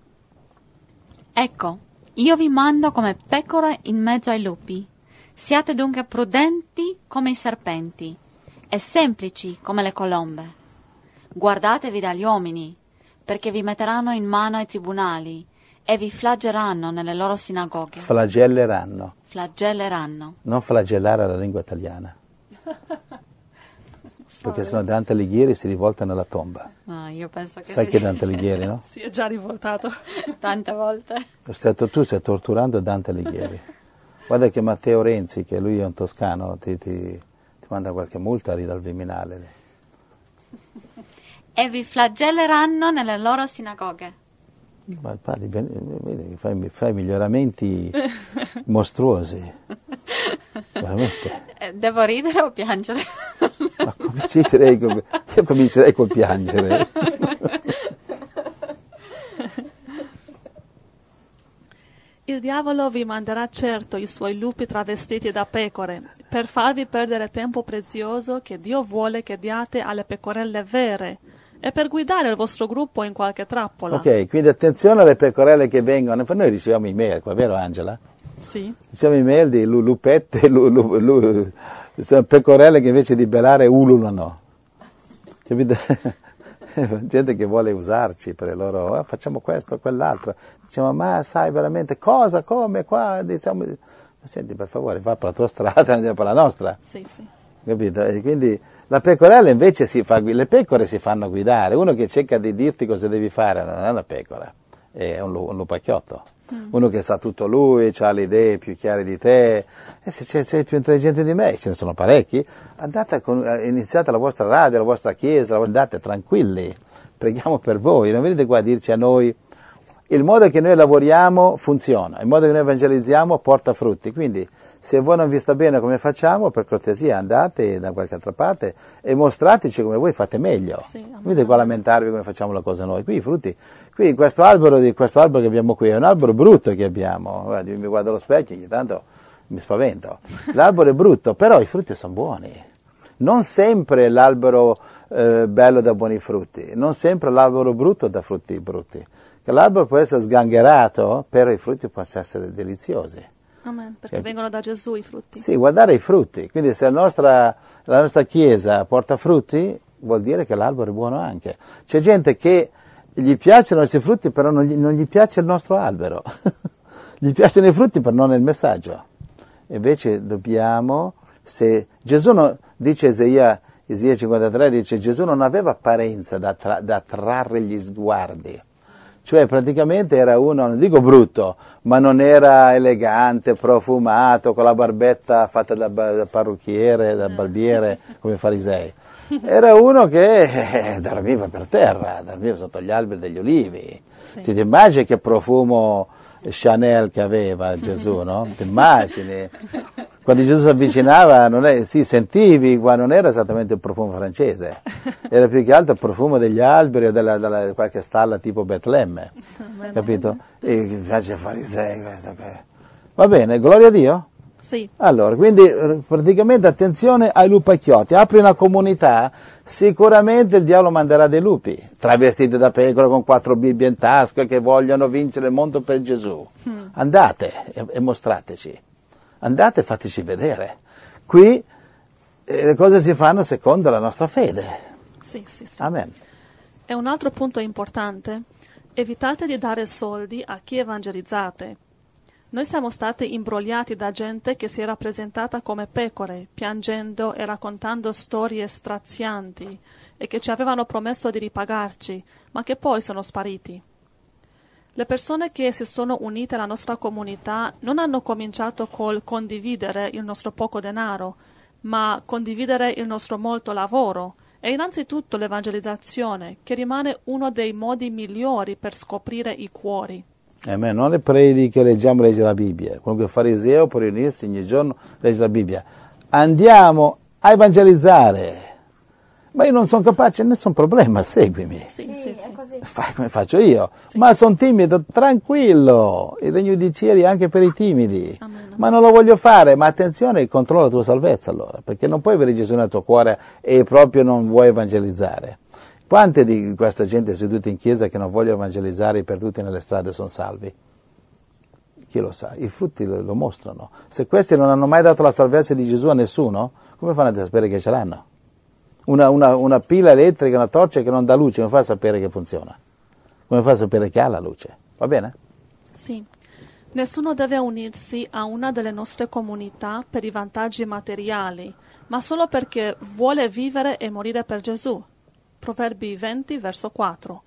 Ecco, io vi mando come pecore in mezzo ai lupi. Siate dunque prudenti come i serpenti e semplici come le colombe. Guardatevi dagli uomini, perché vi metteranno in mano ai tribunali e vi flagelleranno nelle loro sinagoghe. Flagelleranno. Flagelleranno. Non flagellare la lingua italiana. Perché sennò Dante Alighieri si rivolta nella tomba. No, io penso che Sai si che è Dante Alighieri, no? Si è già rivoltato. Tante volte. Ho stato tu, stai torturando Dante Alighieri. Guarda che Matteo Renzi, che lui è un toscano, ti, ti, ti manda qualche multa lì dal Viminale. E vi flagelleranno nelle loro sinagoghe. Ma parli bene, vedi, fai, fai miglioramenti mostruosi. Veramente. Devo ridere o piangere? Ma comincerei con, io comincerei col piangere. Il diavolo vi manderà certo i suoi lupi travestiti da pecore, per farvi perdere tempo prezioso che Dio vuole che diate alle pecorelle vere, e per guidare il vostro gruppo in qualche trappola. Ok, quindi attenzione alle pecorelle che vengono. Noi riceviamo email qua, vero Angela? Sì. Riceviamo email di lu- lupette, lu- lu- lu- sono pecorelle che invece di belare ululano. Capite? Gente che vuole usarci per le loro, oh, facciamo questo, quell'altro. Diciamo, ma sai veramente cosa, come, qua? Diciamo, ma senti, per favore, va per la tua strada, andiamo per la nostra. Sì, sì. Capito? E quindi la pecorella invece si fa, le pecore si fanno guidare. Uno che cerca di dirti cosa devi fare non è una pecora, è un, un lupacchiotto. Mm. Uno che sa tutto lui, ha le idee più chiare di te, e se c'è, sei più intelligente di me, ce ne sono parecchi, andate con, iniziate la vostra radio, la vostra chiesa, andate tranquilli, preghiamo per voi, non venite qua a dirci a noi. Il modo che noi lavoriamo funziona, il modo che noi evangelizziamo porta frutti, quindi se voi non vi sta bene come facciamo, per cortesia andate da qualche altra parte e mostrateci come voi fate meglio. Sì, non venite qua a lamentarvi come facciamo la cosa noi. Qui i frutti, qui questo albero, di, questo albero che abbiamo qui è un albero brutto che abbiamo, guarda, mi guardo allo specchio ogni tanto mi spavento. L'albero è brutto, però i frutti sono buoni. Non sempre l'albero eh, bello dà buoni frutti, non sempre l'albero brutto dà frutti brutti. Che l'albero può essere sgangherato, però i frutti possono essere deliziosi. Amen, perché eh. vengono da Gesù i frutti. Sì, guardare i frutti. Quindi se la nostra, la nostra chiesa porta frutti, vuol dire che l'albero è buono anche. C'è gente che gli piacciono i nostri frutti, però non gli, non gli piace il nostro albero. Gli piacciono i frutti, però non il messaggio. Invece dobbiamo, se Gesù non, dice Isaia, Isaia cinquantatré, dice Gesù non aveva apparenza da, tra, da attrarre gli sguardi. Cioè praticamente era uno, non dico brutto, ma non era elegante, profumato, con la barbetta fatta da, da parrucchiere, da barbiere, come i farisei. Era uno che eh, dormiva per terra, dormiva sotto gli alberi degli olivi. Sì. Ti immagini che profumo Chanel che aveva Gesù, no? Ti immagini? Quando Gesù si avvicinava, non è, sì, sentivi, ma non era esattamente il profumo francese, era più che altro il profumo degli alberi o della, della qualche stalla tipo Betlemme, capito? E mi piace farisei questo qui. Va bene, gloria a Dio? Sì. Allora, quindi praticamente attenzione ai lupacchiotti, apri una comunità, sicuramente il diavolo manderà dei lupi, travestiti da pecora con quattro Bibbie in tasca che vogliono vincere il mondo per Gesù. Mm. Andate e, e mostrateci. Andate e fateci vedere. Qui eh, le cose si fanno secondo la nostra fede. Sì, sì, sì. Amen. E un altro punto importante, evitate di dare soldi a chi evangelizzate. Noi siamo stati imbrogliati da gente che si era presentata come pecore, piangendo e raccontando storie strazianti, e che ci avevano promesso di ripagarci, ma che poi sono spariti. Le persone che si sono unite alla nostra comunità non hanno cominciato col condividere il nostro poco denaro, ma condividere il nostro molto lavoro e innanzitutto l'evangelizzazione, che rimane uno dei modi migliori per scoprire i cuori. Amen. Non le prediche, leggiamo, legge la Bibbia. Qualunque fariseo può riunirsi ogni giorno, legge la Bibbia. Andiamo a evangelizzare. Ma io non sono capace, nessun problema, seguimi. Sì, sì, sì. Fai come faccio io. Sì. Ma sono timido, tranquillo. Il regno di cieli è anche per i timidi. Amen, amen. Ma non lo voglio fare. Ma attenzione, controlla la tua salvezza allora, perché non puoi avere Gesù nel tuo cuore e proprio non vuoi evangelizzare. Quante di questa gente seduta in chiesa che non vogliono evangelizzare, i perduti nelle strade sono salvi? Chi lo sa? I frutti lo, lo mostrano. Se questi non hanno mai dato la salvezza di Gesù a nessuno, come fanno a sapere che ce l'hanno? Una, una, una pila elettrica, una torcia che non dà luce, come fa a sapere che funziona? Come fa a sapere che ha la luce? Va bene? Sì. Nessuno deve unirsi a una delle nostre comunità per i vantaggi materiali, ma solo perché vuole vivere e morire per Gesù. Proverbi venti, verso quattro.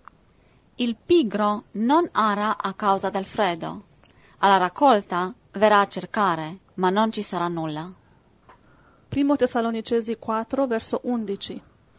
Il pigro non ara a causa del freddo. Alla raccolta verrà a cercare, ma non ci sarà nulla. Primo Tessalonicesi quattro, verso undici.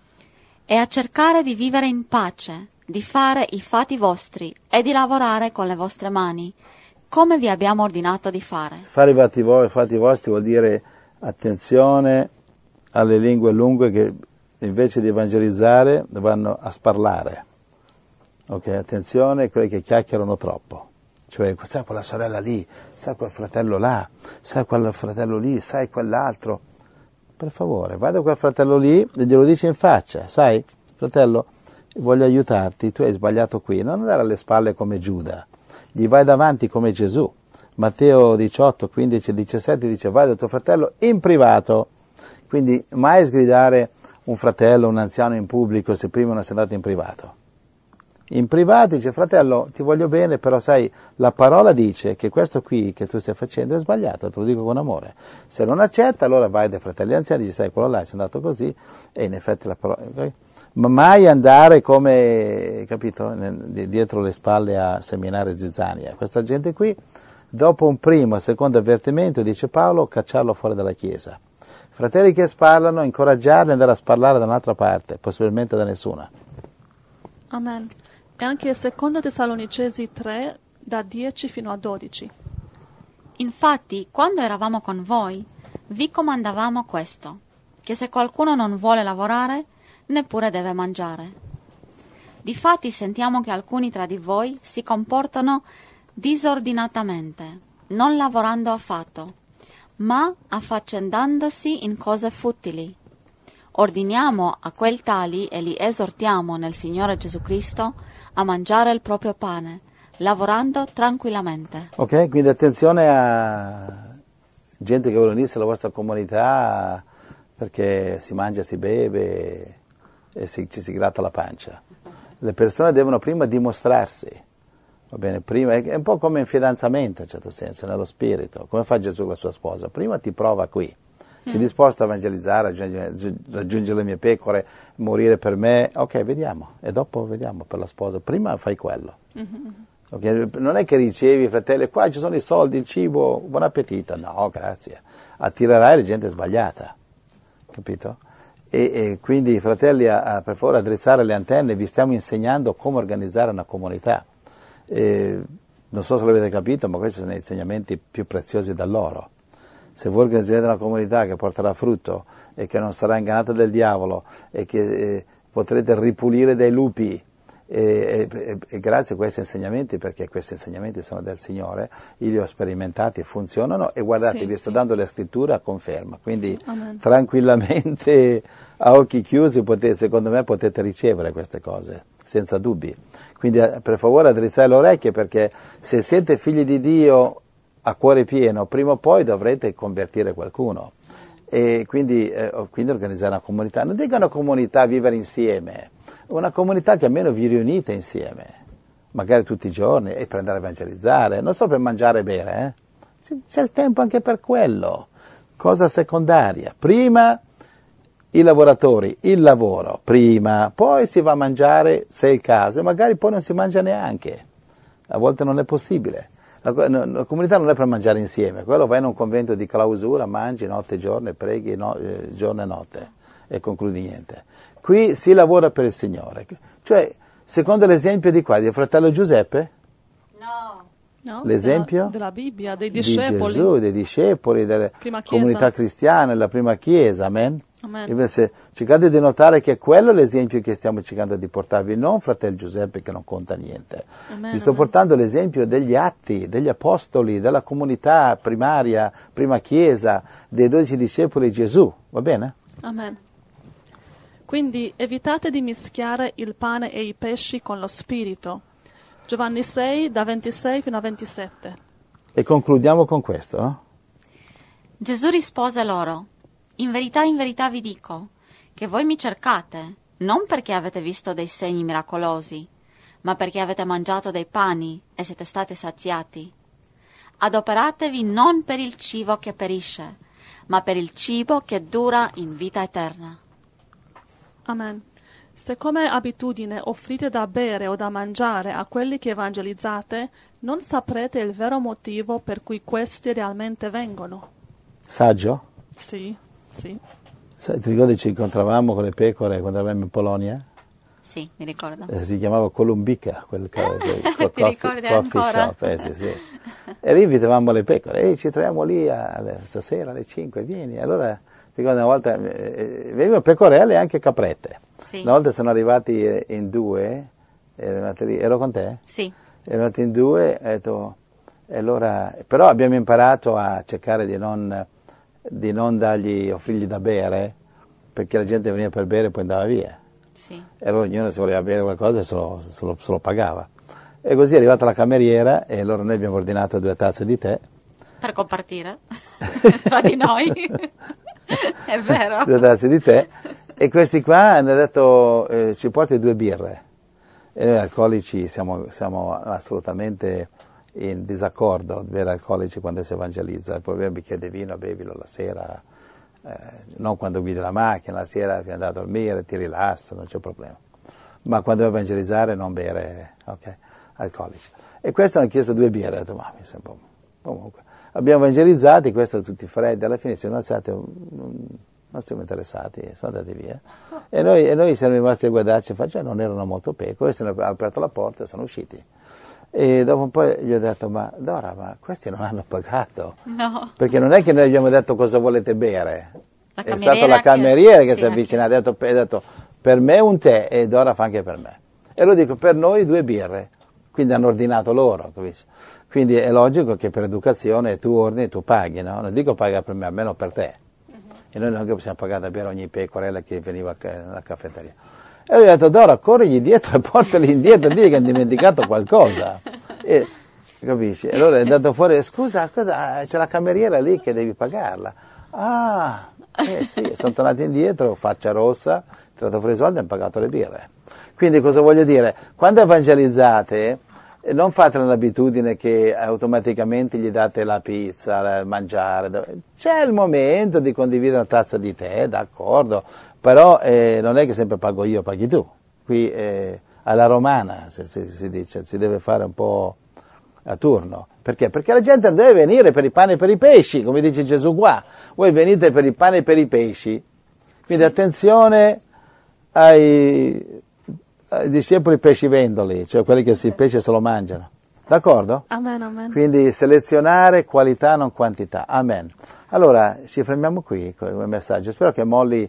E a cercare di vivere in pace, di fare i fatti vostri e di lavorare con le vostre mani, come vi abbiamo ordinato di fare. Fare i fatti, vo- fatti vostri vuol dire attenzione alle lingue lunghe che invece di evangelizzare vanno a sparlare. Ok, attenzione a quelli che chiacchierano troppo. Cioè, sai quella sorella lì, sai quel fratello là, sai quel fratello lì, sai quell'altro. Per favore, vai da quel fratello lì e glielo dici in faccia, sai, fratello, voglio aiutarti, tu hai sbagliato qui, non andare alle spalle come Giuda, gli vai davanti come Gesù. Matteo diciotto, quindici, diciassette dice vai da tuo fratello in privato, quindi mai sgridare un fratello, un anziano in pubblico se prima non sei andato in privato. In privato dice fratello ti voglio bene, però sai la parola dice che questo qui che tu stai facendo è sbagliato, te lo dico con amore. Se non accetta allora vai dai fratelli anziani, dici sai quello là ci è andato così e in effetti la parola... Okay? Ma mai andare come, capito, dietro le spalle a seminare zizzania. Questa gente qui, dopo un primo e secondo avvertimento, dice Paolo, cacciarlo fuori dalla Chiesa. Fratelli che sparlano, incoraggiarli ad andare a sparlare da un'altra parte, possibilmente da nessuna. Amen. E anche secondo Tessalonicesi tre, da dieci fino a dodici. Infatti, quando eravamo con voi, vi comandavamo questo, che se qualcuno non vuole lavorare, neppure deve mangiare. Difatti sentiamo che alcuni tra di voi si comportano disordinatamente, non lavorando affatto, ma affaccendandosi in cose futili. Ordiniamo a quel tali e li esortiamo nel Signore Gesù Cristo a mangiare il proprio pane, lavorando tranquillamente. Ok, quindi attenzione a gente che vuole unirsi alla vostra comunità perché si mangia, si beve e si, ci si gratta la pancia. Le persone devono prima dimostrarsi, va bene? Prima, è un po' come in fidanzamento, in un certo senso, nello spirito. Come fa Gesù con la sua sposa? Prima ti prova qui. Sei disposto a evangelizzare, a raggiungere le mie pecore, morire per me? Ok, vediamo. E dopo vediamo per la sposa. Prima fai quello. Mm-hmm. Okay? Non è che ricevi, fratelli, qua ci sono i soldi, il cibo, buon appetito. No, grazie. Attirerai la gente sbagliata. Capito? E, e quindi, fratelli, a, a, per favore, addrizzare le antenne, vi stiamo insegnando come organizzare una comunità. E, non so se l'avete capito, ma questi sono gli insegnamenti più preziosi dall'oro. Se voi organizzate una comunità che porterà frutto e che non sarà ingannata del diavolo e che eh, potrete ripulire dai lupi, e, e, e grazie a questi insegnamenti, perché questi insegnamenti sono del Signore, io li ho sperimentati e funzionano, e guardate, sì, vi sto sì. dando la scrittura, conferma, quindi sì, tranquillamente a occhi chiusi potete, secondo me potete ricevere queste cose, senza dubbi. Quindi per favore addrizzate le orecchie, perché se siete figli di Dio a cuore pieno, prima o poi dovrete convertire qualcuno, e quindi, eh, quindi organizzare una comunità. Non dico una comunità vivere insieme, una comunità che almeno vi riunite insieme, magari tutti i giorni, e per andare a evangelizzare, non solo per mangiare e bere, eh? C'è il tempo anche per quello, cosa secondaria. Prima i lavoratori, il lavoro, prima, poi si va a mangiare se è il caso, e magari poi non si mangia neanche, a volte non è possibile. La, la comunità non è per mangiare insieme, quello vai in un convento di clausura, mangi notte e giorno, preghi no, eh, giorno e notte e concludi niente. Qui si lavora per il Signore. Cioè, secondo l'esempio di qua, di fratello Giuseppe? No. No, l'esempio? Della, della Bibbia, dei discepoli. Di Gesù, dei discepoli, delle comunità cristiane, della prima Chiesa, amen? Amen. Invece, cercate di notare che quello è l'esempio che stiamo cercando di portarvi, non fratello Giuseppe che non conta niente. Amen, Vi sto amen. portando l'esempio degli atti, degli apostoli, della comunità primaria, prima Chiesa, dei dodici discepoli di Gesù, va bene? Amen. Quindi evitate di mischiare il pane e i pesci con lo spirito. Giovanni sei, da ventisei fino a ventisette. E concludiamo con questo, no? Gesù rispose loro: in verità, in verità vi dico, che voi mi cercate, non perché avete visto dei segni miracolosi, ma perché avete mangiato dei pani e siete stati saziati. Adoperatevi non per il cibo che perisce, ma per il cibo che dura in vita eterna. Amen. Se come abitudine offrite da bere o da mangiare a quelli che evangelizzate, non saprete il vero motivo per cui questi realmente vengono. Saggio? Sì, sì. Ti ricordi ci incontravamo con le pecore quando eravamo in Polonia? Sì, mi ricordo. Eh, si chiamava Kolumbica, quel, quel, quel, quel Ti ricordi coffee, coffee ancora? shop. Eh, sì, sì. E lì invitavamo le pecore, e ci troviamo lì a, stasera alle cinque, vieni. Allora, ricordo una volta, eh, venivano pecorelle e anche caprette. Sì. Una volta sono arrivati in due, ero con te? Sì. Erano arrivati in due e ho detto, E allora, però abbiamo imparato a cercare di non, di non dargli, offrirgli da bere, perché la gente veniva per bere e poi andava via. Sì. E allora ognuno se voleva bere qualcosa se lo, se, lo, se lo pagava. E così è arrivata la cameriera e allora noi abbiamo ordinato due tazze di tè. Per compartire tra di noi. È vero. Due tazze di tè. E questi qua hanno detto eh, ci porti due birre. E noi alcolici siamo, siamo assolutamente in disaccordo, bere alcolici quando si evangelizza. Poi bevi un bicchiere di vino, bevilo la sera, eh, non quando guidi la macchina, la sera prima di andare a dormire, ti rilassa, non c'è problema. Ma quando vuoi evangelizzare non bere, ok, alcolici. E questo hanno chiesto due birre, ho detto, ma mi sembra comunque. Abbiamo evangelizzati, questo tutti freddi, alla fine ci sono alzati, non siamo interessati, sono andati via. E noi, e noi siamo rimasti a guardarci, cioè non erano molto pecore, se hanno aperto la porta e sono usciti. E dopo un po' gli ho detto, ma Dora, ma questi non hanno pagato? No. Perché non è che noi abbiamo detto cosa volete bere. La è stata la cameriera che, che si è avvicinata e ha detto, detto, per me un tè e Dora fa anche per me. E lo dico, per noi due birre. Quindi hanno ordinato loro, capisci? Quindi è logico che per educazione tu ordini, tu paghi, no? Non dico paga per me, almeno per te. Uh-huh. E noi non è che possiamo pagare da bere ogni pecorella che veniva alla caffetteria. E lui ha detto, Dora, corrigli dietro e portali indietro, digli che hanno dimenticato qualcosa. E, capisci? E allora è andato fuori, scusa, scusa, c'è la cameriera lì che devi pagarla. Ah, eh sì, sono tornati indietro, faccia rossa, tirato fuori i soldi e hanno pagato le birre. Quindi cosa voglio dire? Quando evangelizzate, non fate l'abitudine che automaticamente gli date la pizza, il mangiare. C'è il momento di condividere una tazza di tè, d'accordo, però eh, non è che sempre pago io, paghi tu. Qui eh, alla romana si, si, si dice, si deve fare un po' a turno. Perché? Perché la gente deve venire per i pani e per i pesci, come dice Gesù qua. Voi venite per i pani e per i pesci. Quindi attenzione ai... i discepoli pescivendoli, cioè quelli che si pesce se lo mangiano. D'accordo? Amen, amen. Quindi selezionare qualità, non quantità. Amen. Allora, ci fermiamo qui con il messaggio. Spero che Molly,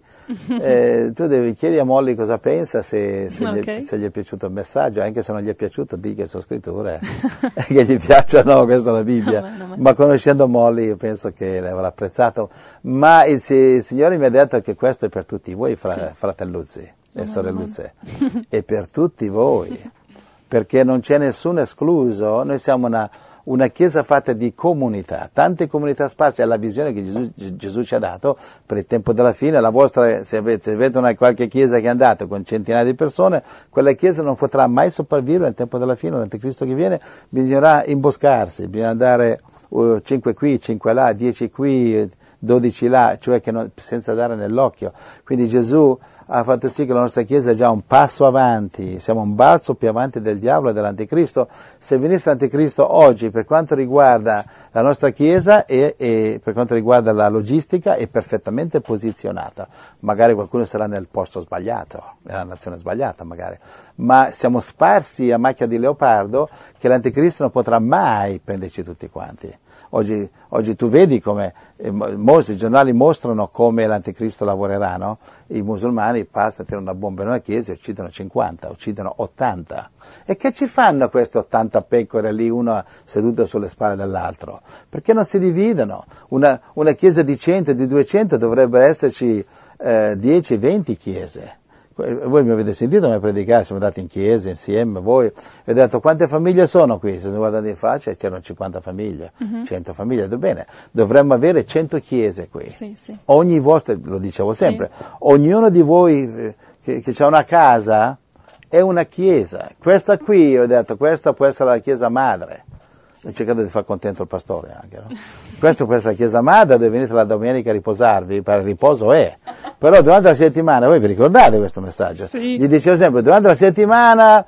eh, tu devi chiedere a Molly cosa pensa, se, se, okay. gli, se gli è piaciuto il messaggio, anche se non gli è piaciuto, di che sono scritture, che gli piacciono, questa è la Bibbia. Amen, amen. Ma conoscendo Molly, io penso che l'avrà apprezzato. Ma il, il Signore mi ha detto che questo è per tutti voi, fra, sì. fratelluzzi e sorelluzze, e per tutti voi, perché non c'è nessuno escluso. Noi siamo una, una chiesa fatta di comunità, tante comunità sparse, è la visione che Gesù, Gesù ci ha dato per il tempo della fine. La vostra, se avete, se avete una qualche chiesa che è andata con centinaia di persone, quella chiesa non potrà mai sopravvivere nel tempo della fine, l'anticristo che viene, bisognerà imboscarsi, bisogna andare uh, cinque qui, cinque là, dieci qui, dodici là, cioè che non, senza dare nell'occhio. Quindi Gesù ha fatto sì che la nostra Chiesa è già un passo avanti, siamo un balzo più avanti del diavolo e dell'anticristo. Se venisse l'anticristo oggi, per quanto riguarda la nostra Chiesa e, e per quanto riguarda la logistica, è perfettamente posizionata. Magari qualcuno sarà nel posto sbagliato, nella nazione sbagliata magari, ma siamo sparsi a macchia di leopardo che l'anticristo non potrà mai prenderci tutti quanti. Oggi, oggi tu vedi come eh, i giornali mostrano come l'anticristo lavorerà, no? I musulmani passano, tirano una bomba in una chiesa e uccidono cinquanta, uccidono ottanta. E che ci fanno queste ottanta pecore lì, una seduta sulle spalle dell'altro? Perché non si dividono? Una, una chiesa di cento e di duecento dovrebbero esserci eh, dieci venti chiese. Voi mi avete sentito me predicare, siamo andati in chiesa insieme, voi, e ho detto quante famiglie sono qui? Se sono guardati in faccia c'erano cinquanta famiglie, uh-huh. cento famiglie, bene, dovremmo avere cento chiese qui. Sì, sì. Ogni vostra, lo dicevo sempre, sì. ognuno di voi che, che ha una casa è una chiesa. Questa qui, ho detto, questa può essere la chiesa madre. Ho cercato di far contento il pastore anche, no? Questa può essere la chiesa madre dove venite la domenica a riposarvi, per il riposo è. Però durante la settimana, voi vi ricordate questo messaggio? Sì. Gli dicevo sempre, durante la settimana,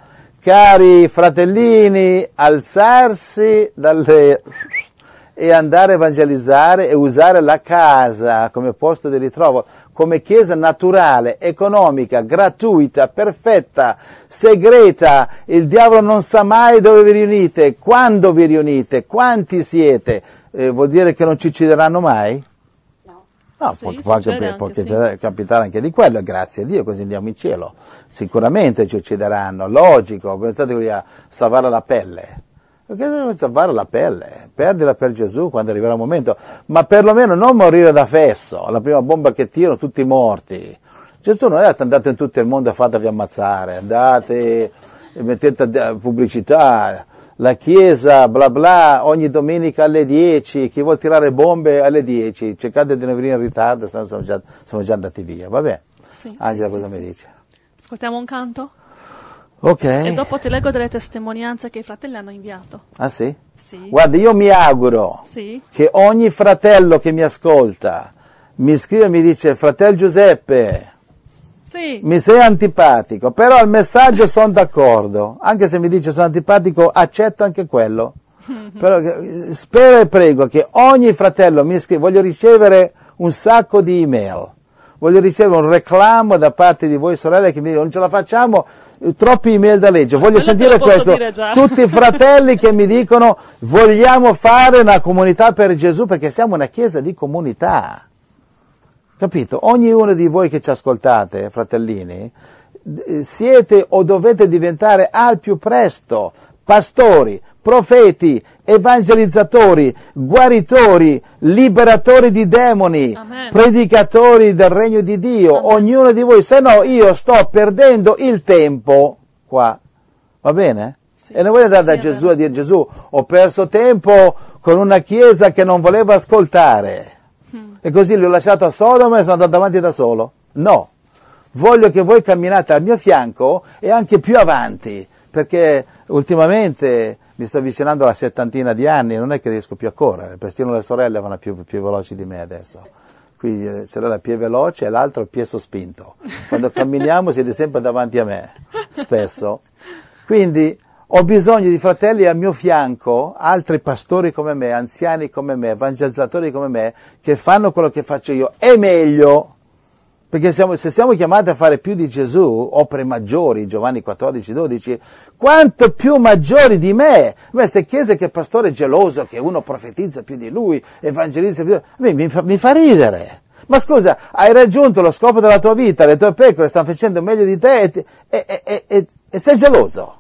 cari fratellini, alzarsi dalle... e andare a evangelizzare e usare la casa come posto di ritrovo, come chiesa naturale, economica, gratuita, perfetta, segreta. Il diavolo non sa mai dove vi riunite, quando vi riunite, quanti siete. Eh, vuol dire che non ci uccideranno mai? No. No, sì, può, può, anche, anche, può sì. capitare anche di quello, grazie a Dio, così andiamo in cielo. Sicuramente ci uccideranno, logico, pensate a salvare la pelle. Perché devi salvare la pelle, perdila per Gesù quando arriverà il momento, ma perlomeno non morire da fesso, la prima bomba che tirano tutti morti. Gesù non è detto andate in tutto il mondo e fatevi ammazzare, andate e mettete pubblicità, la chiesa bla bla ogni domenica alle dieci, chi vuol tirare bombe alle dieci, cercate di non venire in ritardo, se no siamo già, siamo già andati via, vabbè. Sì, Angela sì, cosa sì, mi sì. dice? Ascoltiamo un canto? Ok. E dopo ti leggo delle testimonianze che i fratelli hanno inviato. Ah sì? Sì. Guarda, io mi auguro Sì. che ogni fratello che mi ascolta mi scrive e mi dice fratello Giuseppe, Sì. mi sei antipatico, però al messaggio sono d'accordo, anche se mi dice sono antipatico accetto anche quello. Però spero e prego che ogni fratello mi scriva, voglio ricevere un sacco di email, voglio ricevere un reclamo da parte di voi sorelle che mi dicono non ce la facciamo, troppi email da leggere, voglio Quello sentire te lo posso questo, dire già. tutti i fratelli che mi dicono vogliamo fare una comunità per Gesù perché siamo una chiesa di comunità, capito? Ognuno di voi che ci ascoltate, fratellini, siete o dovete diventare al più presto pastori, profeti, evangelizzatori, guaritori, liberatori di demoni, Amen. predicatori del regno di Dio, Amen. ognuno di voi, se no io sto perdendo il tempo qua, va bene? Sì, e non voglio andare sì, da è Gesù vero. a dire Gesù, ho perso tempo con una chiesa che non voleva ascoltare, mm. e così li ho lasciato a Sodoma e sono andato avanti da solo. No, voglio che voi camminate al mio fianco e anche più avanti, perché ultimamente mi sto avvicinando alla settantina di anni, non è che riesco più a correre, persino le sorelle vanno più, più veloci di me adesso. Qui c'è la più veloce e l'altro il più sospinto. Quando camminiamo siete sempre davanti a me, spesso. Quindi ho bisogno di fratelli al mio fianco, altri pastori come me, anziani come me, evangelizzatori come me, che fanno quello che faccio io, e meglio. Perché siamo, se siamo chiamati a fare più di Gesù, opere maggiori, Giovanni quattordici, dodici, quanto più maggiori di me. Queste chiese che il pastore è geloso, che uno profetizza più di lui, evangelizza più di lui, mi fa, mi fa ridere. Ma scusa, hai raggiunto lo scopo della tua vita, le tue pecore stanno facendo meglio di te e, e, e, e, e sei geloso.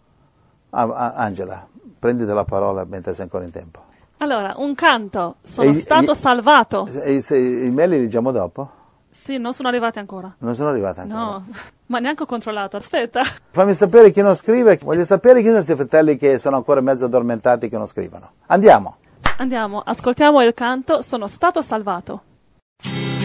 Ah, Angela, prenditi la parola mentre sei ancora in tempo. Allora, un canto, sono E- stato e- salvato. E, se, i mail li leggiamo dopo? Sì, non sono arrivati ancora. Non sono arrivata ancora. No, ma neanche ho controllato, aspetta. Fammi sapere chi non scrive, voglio sapere chi sono questi fratelli che sono ancora mezzo addormentati che non scrivono. Andiamo. Andiamo, ascoltiamo il canto, sono stato salvato.